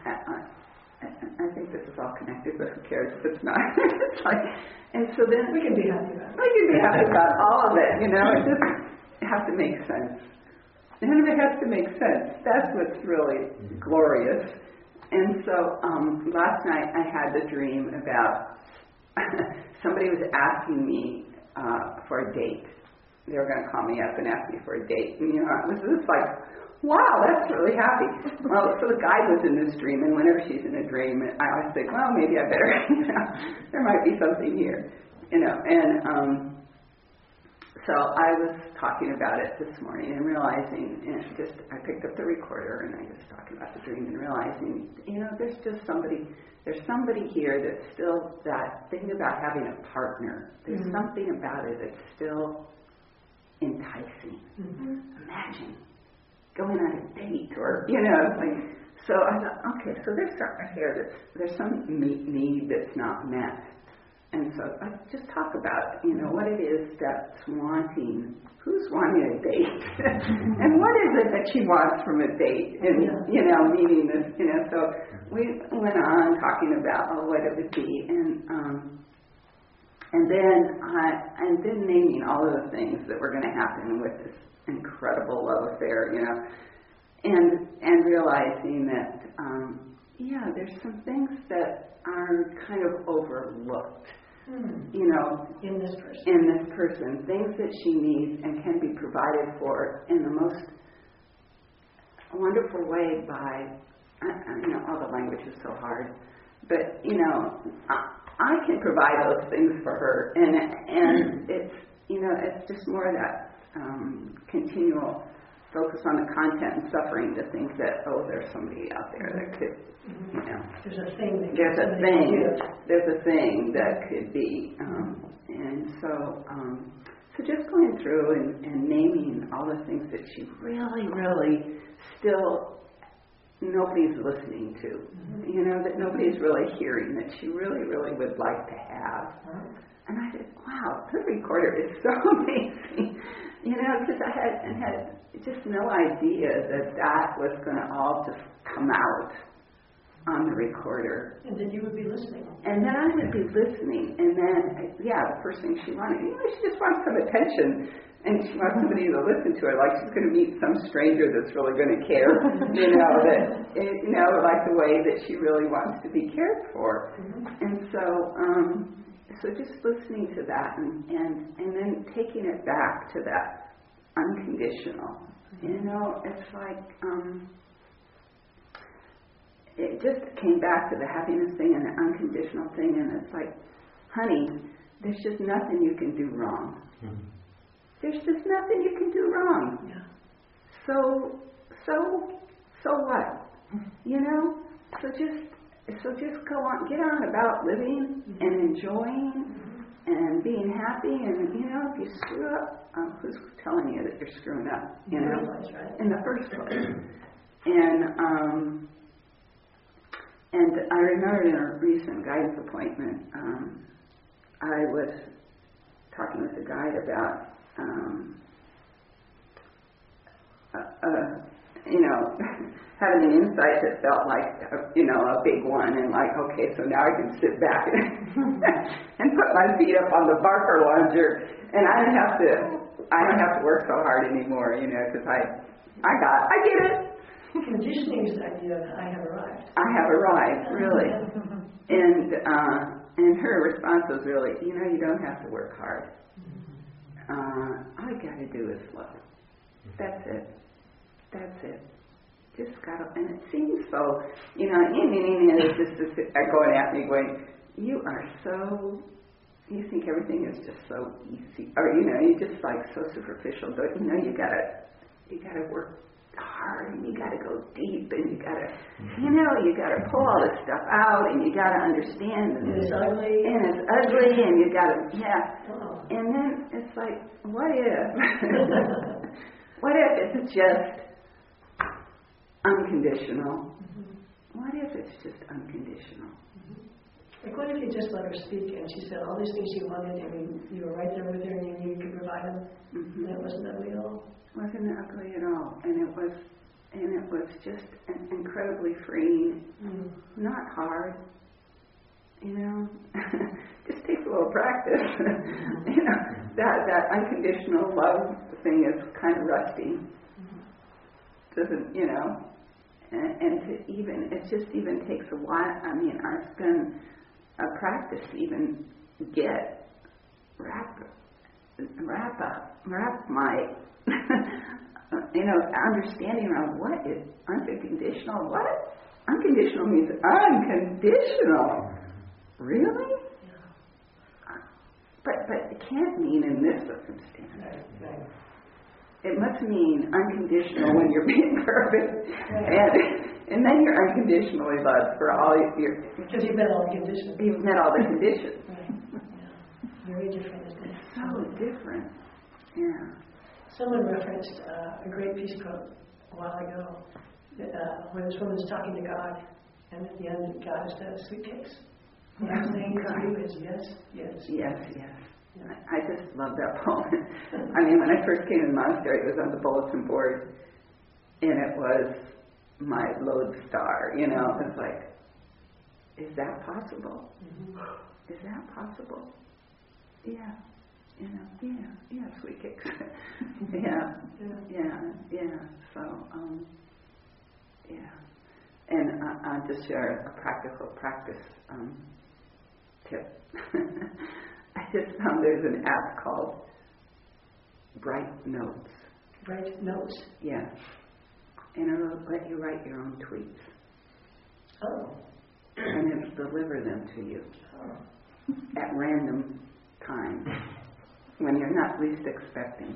I think this is all connected, but who cares if it's not? It's like, and so then we can be happy about it. We can be happy about all of it, you know. It just has to make sense. And it has to make sense. That's what's really glorious. And so last night I had the dream about somebody was asking me for a date. They were going to call me up and ask me for a date. And, you know, it was just like, wow, that's really happy. Well, so the guide was in this dream, and whenever she's in a dream, I always think, well, maybe I better, you know, there might be something here, you know. And so I was talking about it this morning and realizing, and I picked up the recorder and I was talking about the dream and realizing, you know, there's somebody here that's still that thing about having a partner. There's something about it that's still enticing. Imagine going on a date, or, you know, like, so I thought, okay, so there's something here there's some need that's not met. And so just talk about, what it is that's wanting, who's wanting a date, and what is it that she wants from a date, and, meaning this, so we went on talking about what it would be, and then naming all of the things that were going to happen with this incredible love affair, and realizing that, there's some things that are kind of overlooked, in this person, things that she needs and can be provided for in the most wonderful way by, all the language is so hard, but, I can provide those things for her, and it's, it's just more of that continual focus on the content and suffering to think that, there's somebody out there that could, There's a thing. There's a thing that could be, and so just going through and naming all the things that she really, really still nobody's listening to, that nobody's really hearing, that she really, really would like to have. And I said, wow, the recorder is so amazing, because I had just no idea that was going to all just come out on the recorder. And then you would be listening. And then I would be listening, and then, the first thing she wanted, she just wants some attention, and she wants somebody to listen to her, like she's going to meet some stranger that's really going to care, like the way that she really wants to be cared for. And so just listening to that, and then taking it back to that unconditional, it's like, it just came back to the happiness thing and the unconditional thing, and it's like, honey, there's just nothing you can do wrong. There's just nothing you can do wrong. Yeah. So what? So just go on, get on about living and enjoying and being happy, and if you screw up, who's telling you that you're screwing up? In the first place. And I remember in a recent guidance appointment, I was talking with a guide about, having an insight that felt like, a big one, and like, okay, so now I can sit back and put my feet up on the Barker Lounger, and I don't have to work so hard anymore, because I get it. Conditioning is the idea that I have arrived. I have arrived, really. And her response was really, you don't have to work hard. All you got to do is love. That's it. Just gotta, and it seems so, it's just going at me going, you think everything is just so easy, or, you're just like so superficial, but you gotta work hard, and you gotta go deep, and you gotta pull all this stuff out, and you gotta understand, and it's ugly, and you gotta, and then it's like, what if it's just unconditional? What if it's just unconditional? Like, what if you just let her speak, and she said all these things she wanted, and you were right there with her, and you knew you could provide them, and it wasn't ugly at all? It wasn't ugly at all, and it was just incredibly freeing, not hard, just takes a little practice. That unconditional love thing is kind of rusty. Doesn't, and to even, it just even takes a while. I mean, it's been a practice to even wrap my, understanding around what is unconditional. What? Unconditional means unconditional. Really? But it can't mean in this circumstance. Right. It must mean unconditional when you're being perfect, and then you're unconditionally loved for all your. Because you've met all the conditions. You've met all the conditions. Right. Yeah. Very different, isn't it? So different. Yeah. Someone referenced a great peace quote a while ago, where this woman's talking to God, and at the end, God is a sweet cakes. What I'm saying to you is yes, yes. Yes, yes. I just love that poem. I mean, when I first came to the monastery, it was on the bulletin board, and it was my lodestar. You know, it's like, is that possible? Is that possible? Yeah. You know, yeah, sweet kicks. yeah. So, yeah. And I'll just share a practical practice tip. I just found there's an app called Bright Notes. Bright Notes? Yeah. And it'll let you write your own tweets. Oh. And it'll deliver them to you at random times when you're not least expecting.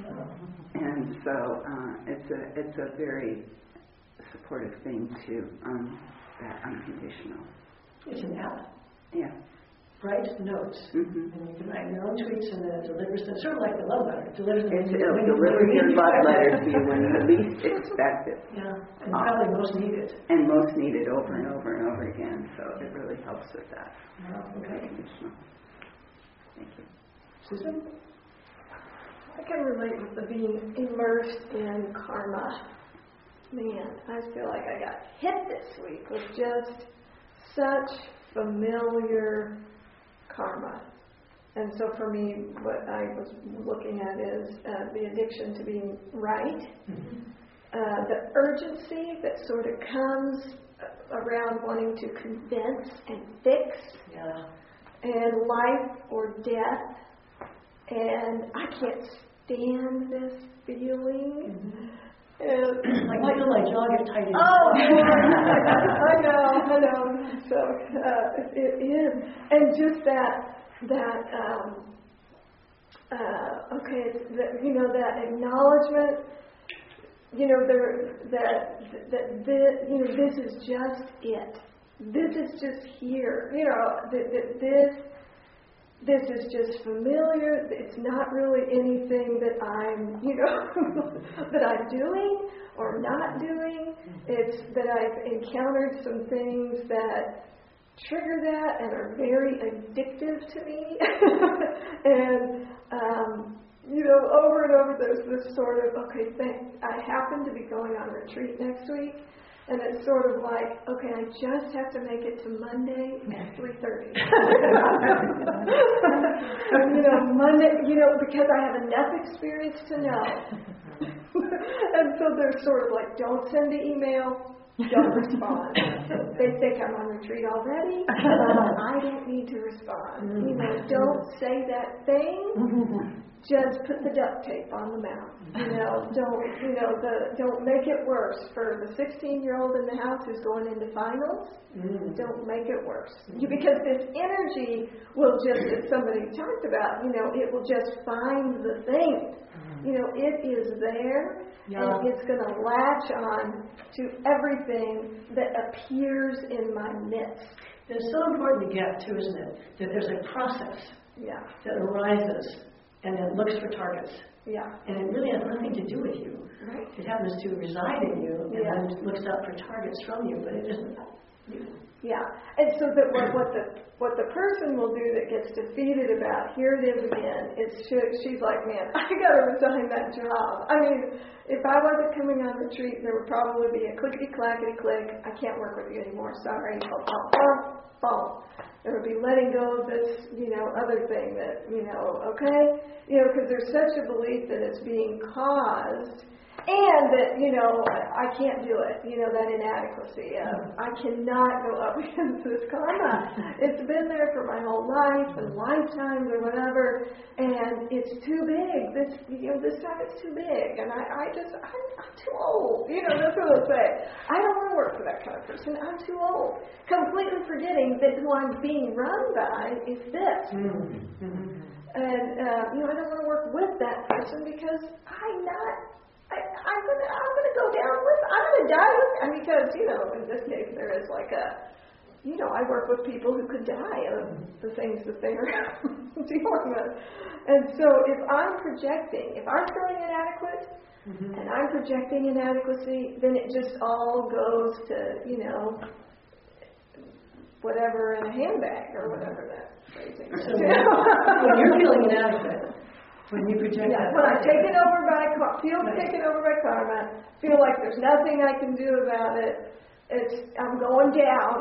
And so it's a very supportive thing to that unconditional. It's an app. Yeah. Bright Notes. Mm-hmm. And you can write your own tweets and then it delivers them, sort of like the love letter. It delivers them It'll deliver your love letter to you when you least expect it. Yeah, and probably most need it. And most need it over and over and over again, so it really helps with that. Oh, okay. Thank you. Susan? I can relate with the being immersed in karma. Man, I feel like I got hit this week with just such familiar karma. And so for me, what I was looking at is the addiction to being right, the urgency that sort of comes around wanting to convince and fix, and life or death. And I can't stand this feeling. Like my jaw gets tight. Oh, I know. So it is, and just that that acknowledgement. This is just it. This is just here. This is just familiar. It's not really anything that I'm, that I'm doing or not doing. It's that I've encountered some things that trigger that and are very addictive to me. And, over and over there's this sort of, I happen to be going on retreat next week. And it's sort of like, I just have to make it to Monday at 3:30. Monday, because I have enough experience to know. And so they're sort of like, don't send the email, don't respond. They think I'm on retreat already. I don't need to respond. Don't say that thing. Just put the duct tape on the mouth. Don't make it worse for the 16-year-old in the house who's going into finals. Don't make it worse. Because this energy will just, as somebody talked about, it will just find the thing. It is there, and it's going to latch on to everything that appears in my midst. It's so important to get, too, isn't it? That there's a process that arises and then looks for targets. Yeah. And it really has nothing to do with you. Right. It happens to reside in you and then looks out for targets from you, but it isn't you. Yeah. And so that what the person will do that gets defeated about, here it is again, she's like, man, I got to resign that job. I mean, if I wasn't coming on retreat, there would probably be a clickety-clackety-click. I can't work with you anymore. Sorry. Boom. There would be letting go of this, other thing that, because there's such a belief that it's being caused and that, I can't do it, that inadequacy of, I cannot go up against this karma. It's been there for my whole life and lifetimes or whatever, and it's too big. This time it's too big, and I'm too old. That's what I'll say. I don't want to work for that kind of person. I'm too old. Completely forgetting that who I'm being run by is this. And, I don't want to work with that person because I'm going to go down with, I'm going to die with them because, in this case there is like I work with people who could die of the things that they're dealing with. And so if I'm feeling inadequate and I'm projecting inadequacy, then it just all goes to, whatever in a handbag or whatever that phrasing is. So when you're feeling inadequate, when you project that. When I'm taken over by taken over by karma, feel like there's nothing I can do about it. I'm going down.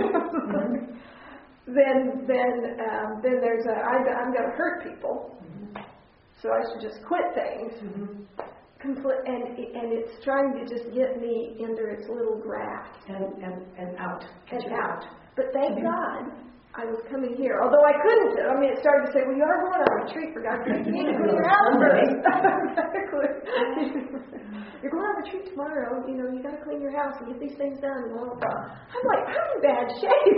then there's I'm going to hurt people. So I should just quit things. And it's trying to just get me into its little graft. And out. And out. But thank God I was coming here. Although I couldn't. I mean, it started to say, well, you are going on a retreat, for God's sake. You need to clean your house first. Exactly. You're going on a retreat tomorrow. You know, you got to clean your house and get these things done. And blah, blah, blah. I'm like, I'm in bad shape.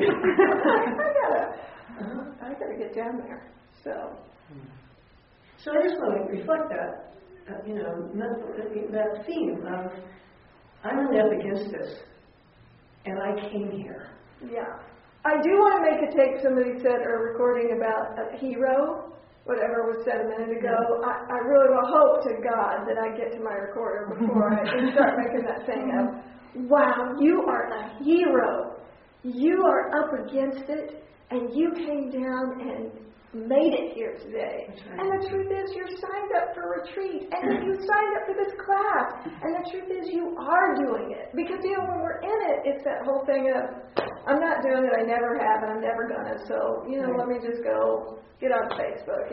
I gotta get down there. So I just want to reflect that. That theme of I'm really up against this, and I came here. Yeah. I do want to make a tape, somebody said, or recording about a hero, whatever was said a minute ago. I really will hope to God that I get to my recorder before I start making that thing of, wow, you are a hero. You are up against it, and you came down and made it here today. Right. And the truth is, you're signed up for retreat, and you signed up for this class. And the truth is, you are doing it. Because, when we're in it, it's that whole thing of, I'm not doing it, I never have, and I'm never gonna. So, let me just go get on Facebook,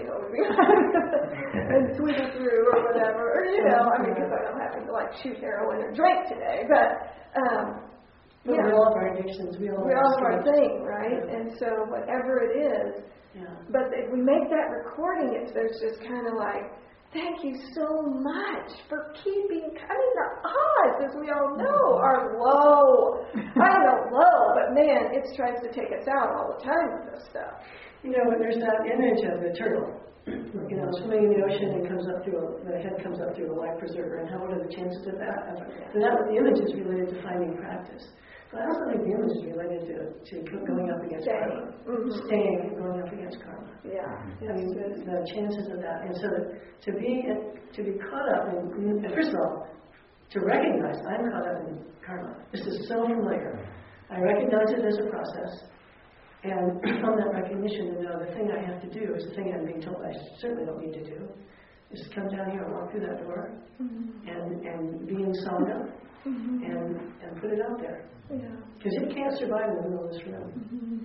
and tweet it through or whatever. Or, because I don't have to, shoot heroin or drink today. But we all have our addictions. We all have our thing, right? And so, whatever it is, but if we make that recording, there's just kind of like, thank you so much for keeping, the odds, as we all know, are low. I don't know low, but man, it tries to take us out all the time with this stuff. There's that image of the turtle, swimming in the ocean and the head comes up through a life preserver, and what are the chances of that? And the image is related to finding practice. But I also think the image is related to going up against karma. Staying and going up against karma. Yeah. The chances of that. And so to be caught up in, first of all, to recognize I'm caught up in karma. This is so familiar. I recognize it as a process. And from that recognition to know the thing I have to do is the thing I'm being told I certainly don't need to do, is to come down here and walk through that door and be in Sangha and put it out there. Because it can't survive in the middle of this room.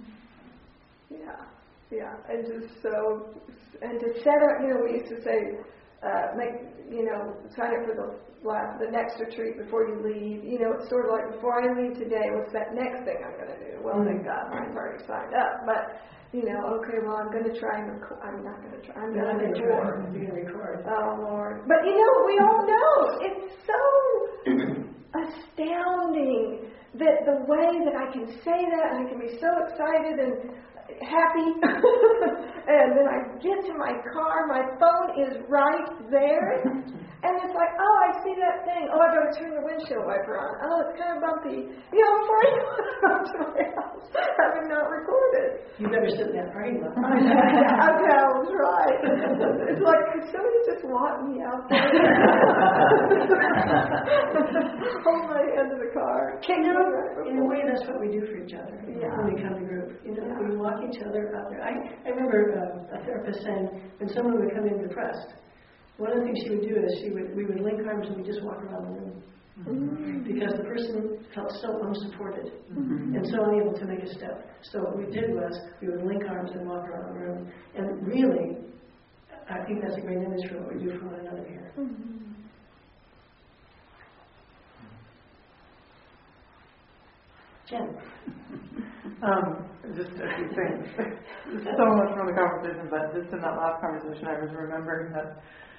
Yeah. And just and to set up, we used to say, sign up for the next retreat before you leave. It's sort of like, before I leave today, what's that next thing I'm going to do? Well, thank God, mine's already signed up. But, okay, well, I'm going to try and record. I'm not going to try. I'm going to record. You're going to record. Oh, Lord. But, we all know it's so astounding that the way that I can say that, and I can be so excited and happy, and then I get to my car, my phone is right there, and it's like, oh, I see that thing, oh, I gotta turn the windshield wiper on, oh, it's kind of bumpy, before I go to my house, having not recorded. You better sit in that parking lot. I was right. It's like, could somebody just walk me out there? Hold my hand in the car. In a way, that's what we do for each other when we come to group. We walk each other out there. I remember a therapist saying, when someone would come in depressed, one of the things she would do is we would link arms and we just walk around the room. Because the person felt so unsupported and so unable to make a step. So what we did was we would link arms and walk around the room. And really, I think that's a great image for what we do for one another here. Jen. Just a few things. So much from the conversation, but just in that last conversation, I was remembering that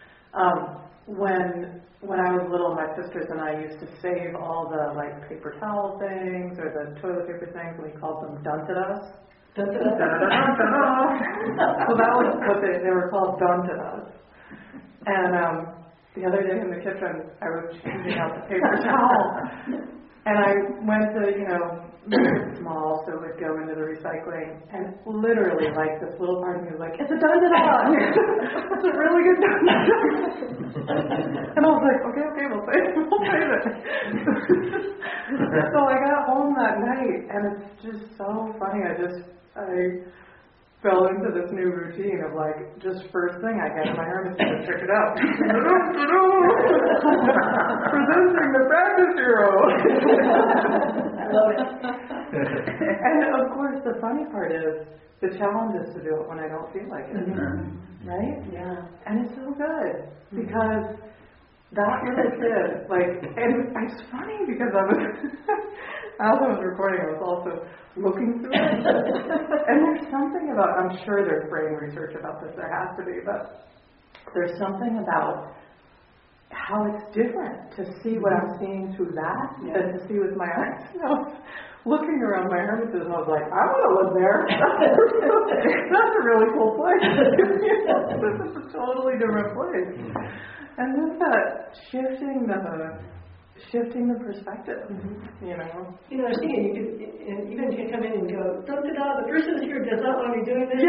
when I was little, my sisters and I used to save all the paper towel things or the toilet paper things, and we called them Duntadas. So that was what they were called, Duntadas. And the other day in the kitchen, I was changing out the paper towel, and I went to very small, so it would go into the recycling. And literally, like, this little part of me was like, it's a dun-dun-dun! It's a really good dun-dun-dun! And I was like, okay, we'll save it. So I got home that night, and it's just so funny. I fell into this new routine of, like, just first thing I get in my hermit to check it out. Presenting the practice hero. I love it. And of course, the funny part is the challenge is to do it when I don't feel like it, right? Yeah. And it's so good because that little kid, like, and it's funny because as I was recording, I was also looking through it, and there's something about, I'm sure there's brain research about this, there has to be, but there's something about how it's different to see what I'm seeing through that than to see with my eyes. You know, looking around my hermitage, I was like, I want to live there. That's a really cool place. This is a totally different place. And then that shifting the perspective, you know. You know, I was thinking, you could, and even if you come in and go, the person here does not want to be doing this.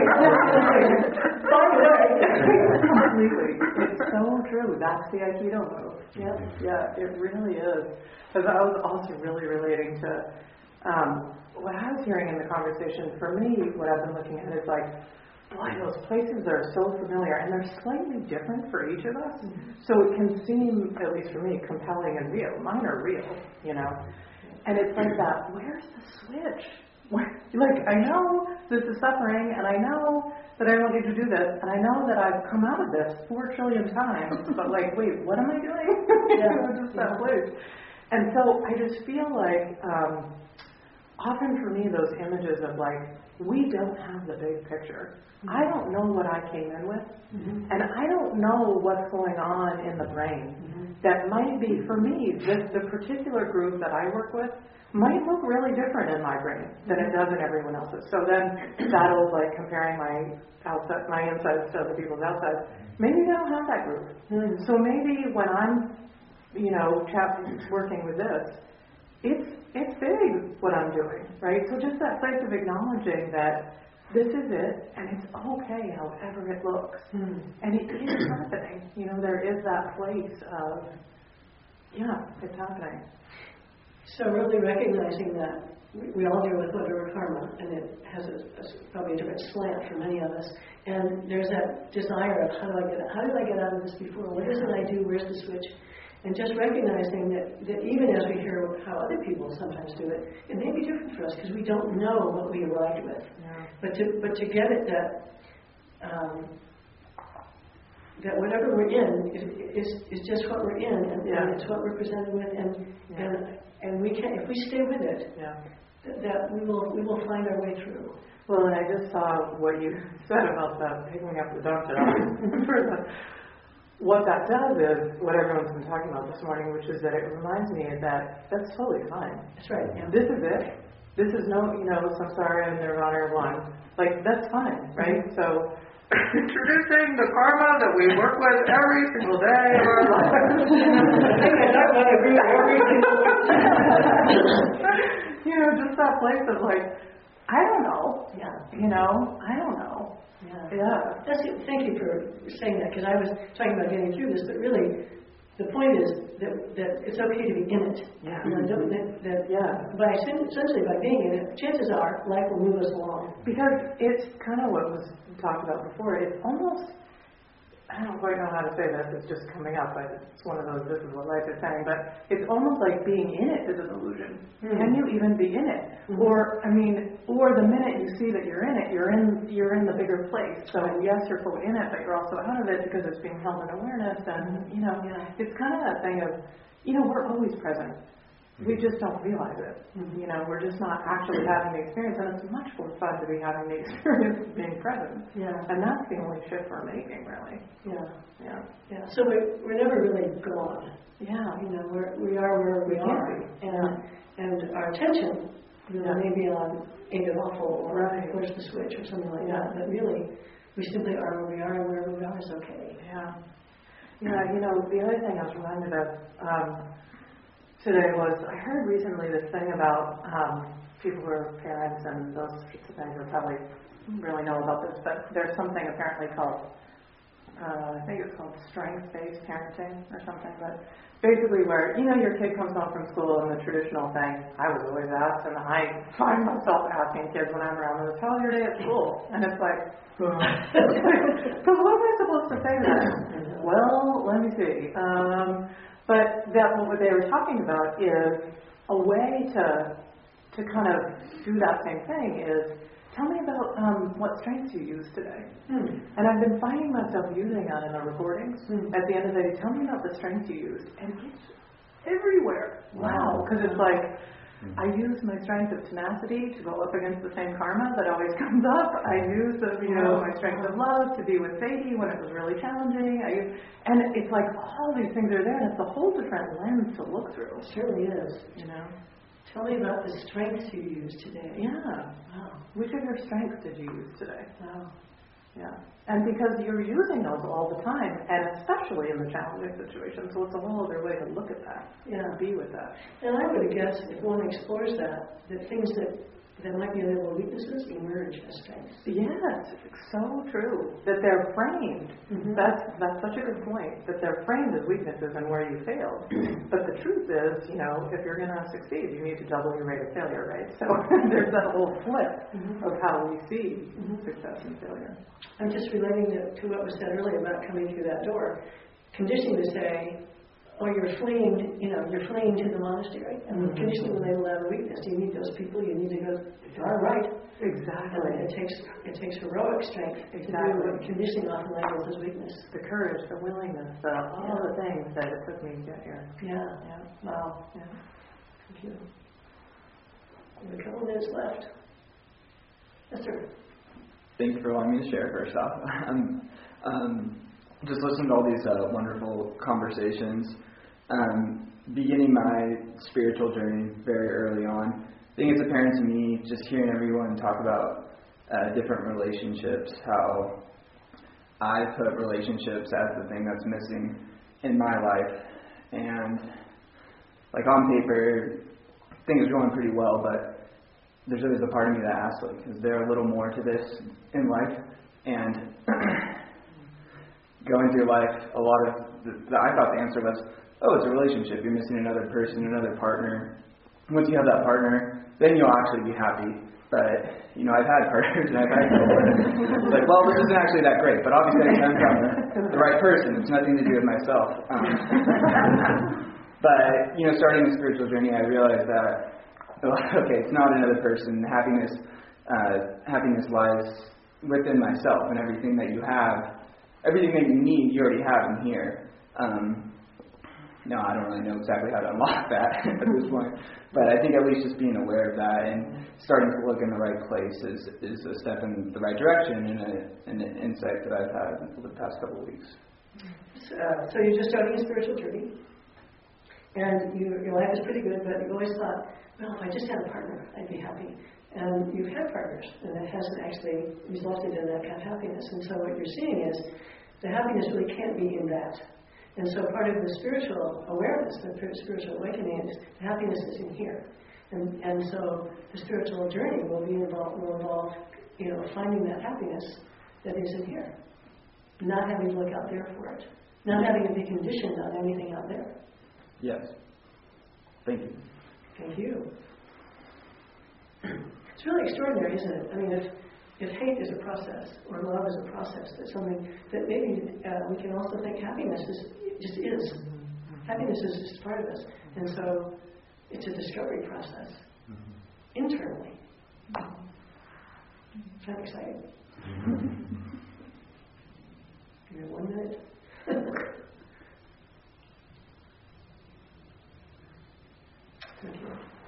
By the way. Completely. It's so true. That's the Aikido move. Yeah, it really is. Because I was also really relating to what I was hearing in the conversation. For me, what I've been looking at is like, boy, those places are so familiar, and they're slightly different for each of us. So it can seem, at least for me, compelling and real. Mine are real, you know. And it's like that, where's the switch? Like, I know this is suffering, and I know that I don't need to do this, and I know that I've come out of this 4 trillion times, but like, wait, what am I doing? Just that place. And so I just feel like, often for me, those images of like, we don't have the big picture. I don't know what I came in with, and I don't know what's going on in the brain. That might be, for me, the particular group that I work with might look really different in my brain than it does in everyone else's. So then that'll, like, comparing my insides to other people's outsides, maybe they don't have that group. So maybe when I'm, you know, working with this, it's big what I'm doing, right? So just that place of acknowledging that this is it, and it's okay however it looks. And it is happening. You know, there is that place of, it's happening. So really recognizing that we all deal with whatever karma, and it has probably a different slant for many of us. And there's that desire of how do I get out of this before? What is it I do? Where's the switch? And just recognizing that even as we hear how other people sometimes do it, it may be different for us because we don't know what we arrived with. But to get it that whatever we're in is just what we're in, and it's what we're presented with, and we can, if we stay with it, that we will find our way through. Well, and I just saw what you said about that picking up the dumpster. What that does is what everyone's been talking about this morning, which is that it reminds me that that's totally fine. That's right. Yeah. This is it. This is no, samsara and nirvana are one. Like, that's fine, right? So, introducing the karma that we work with every single day of our lives. I'm not going to agree with every single just that place of like, I don't know. I don't know. Thank you for saying that, because I was talking about getting through this, but really, the point is that it's okay to be in it. Essentially by being in it, chances are life will move us along. Because it's kind of what was talked about before. It's almost, I don't quite know how to say this. It's just coming up. It's one of those. This is what life is saying. But it's almost like being in it is an illusion. Can you even be in it? Or the minute you see that you're in it, you're in the bigger place. So yes, you're fully in it, but you're also out of it because it's being held in awareness. And it's kind of that thing of, we're always present. We just don't realize it. We're just not actually having the experience, and it's much more fun to be having the experience of being present. And that's the only shift we're making, really. So we're never really gone. We are where we are, and our attention may be on ain't it awful or where's the switch or something like that. But really, we simply are where we are, and wherever we are is okay. The other thing I was reminded of. today was, I heard recently this thing about people who are parents, and those sorts of things will probably really know about this, but there's something apparently called, I think it's called strength-based parenting or something, but basically where, your kid comes home from school and the traditional thing, I was always asked, and I find myself asking kids when I'm around them, how was your day at school? And it's like, because what am I supposed to say to them? Well, let me see. But what they were talking about is a way to kind of do that same thing is, tell me about what strengths you used today. And I've been finding myself using that in the recordings. At the end of the day, tell me about the strengths you used. And it's everywhere. Wow. Because it's like, I use my strength of tenacity to go up against the same karma that always comes up. I use my strength of love to be with Sadie when it was really challenging. And it's like all these things are there, and it's a whole different lens to look through. It certainly is. Tell me about the strengths you used today. Yeah. Wow. Which of your strengths did you use today? Wow. Yeah. And because you're using those all the time, and especially in the challenging situations, so it's a whole other way to look at that. Yeah. Be with that. And I would guess if one explores that things that might be labeled weaknesses emerge as strengths. Yes, so true. That they're framed. That's such a good point. That they're framed as weaknesses and where you failed. But the truth is, if you're going to succeed, you need to double your rate of failure, right? So there's that whole flip of how we see success and failure. I'm just relating to what was said earlier about coming through that door. Conditioning to say, you're fleeing to the monastery. And conditioning when they will have a weakness. You need those people, you need to go, all right. Exactly. And it takes heroic strength to do what conditioning often labels as weakness. The courage, the willingness, all the things that it took me to get here. Yeah. Wow. Yeah. Thank you. We have a couple minutes left. Yes, sir. Thank you for allowing me to share, first off. Just listening to all these wonderful conversations. Beginning my spiritual journey very early on, I think it's apparent to me just hearing everyone talk about different relationships, how I put relationships as the thing that's missing in my life. And like on paper, things are going pretty well, but there's always a part of me that asks, like, is there a little more to this in life? And going through life, a lot of I thought the answer was, it's a relationship. You're missing another person, another partner. Once you have that partner, then you'll actually be happy. But, I've had partners and I've had it's like, well, this isn't actually that great. But obviously I come from the right person. It's nothing to do with myself. But, starting the spiritual journey, I realized that, okay, it's not another person. Happiness lies within myself, and everything that you have, everything that you need, you already have in here. No, I don't really know exactly how to unlock that at this point, but I think at least just being aware of that and starting to look in the right place is a step in the right direction and an insight that I've had over the past couple of weeks. So you're just starting a spiritual journey, and your life is pretty good, but you always thought, well, if I just had a partner, I'd be happy. And you've had partners, and that hasn't actually resulted in that kind of happiness. And so what you're seeing is the happiness really can't be in that. And so part of the spiritual awareness, the spiritual awakening is the happiness is in here. And so the spiritual journey will involve finding that happiness that is in here. Not having to look out there for it. Not having to be conditioned on anything out there. Yes. Thank you. Thank you. It's really extraordinary, isn't it? I mean, if hate is a process, or love is a process, that's something that maybe we can also think happiness just is. Happiness is just part of us. And so it's a discovery process internally. Kind of exciting. You have 1 minute. Thank you.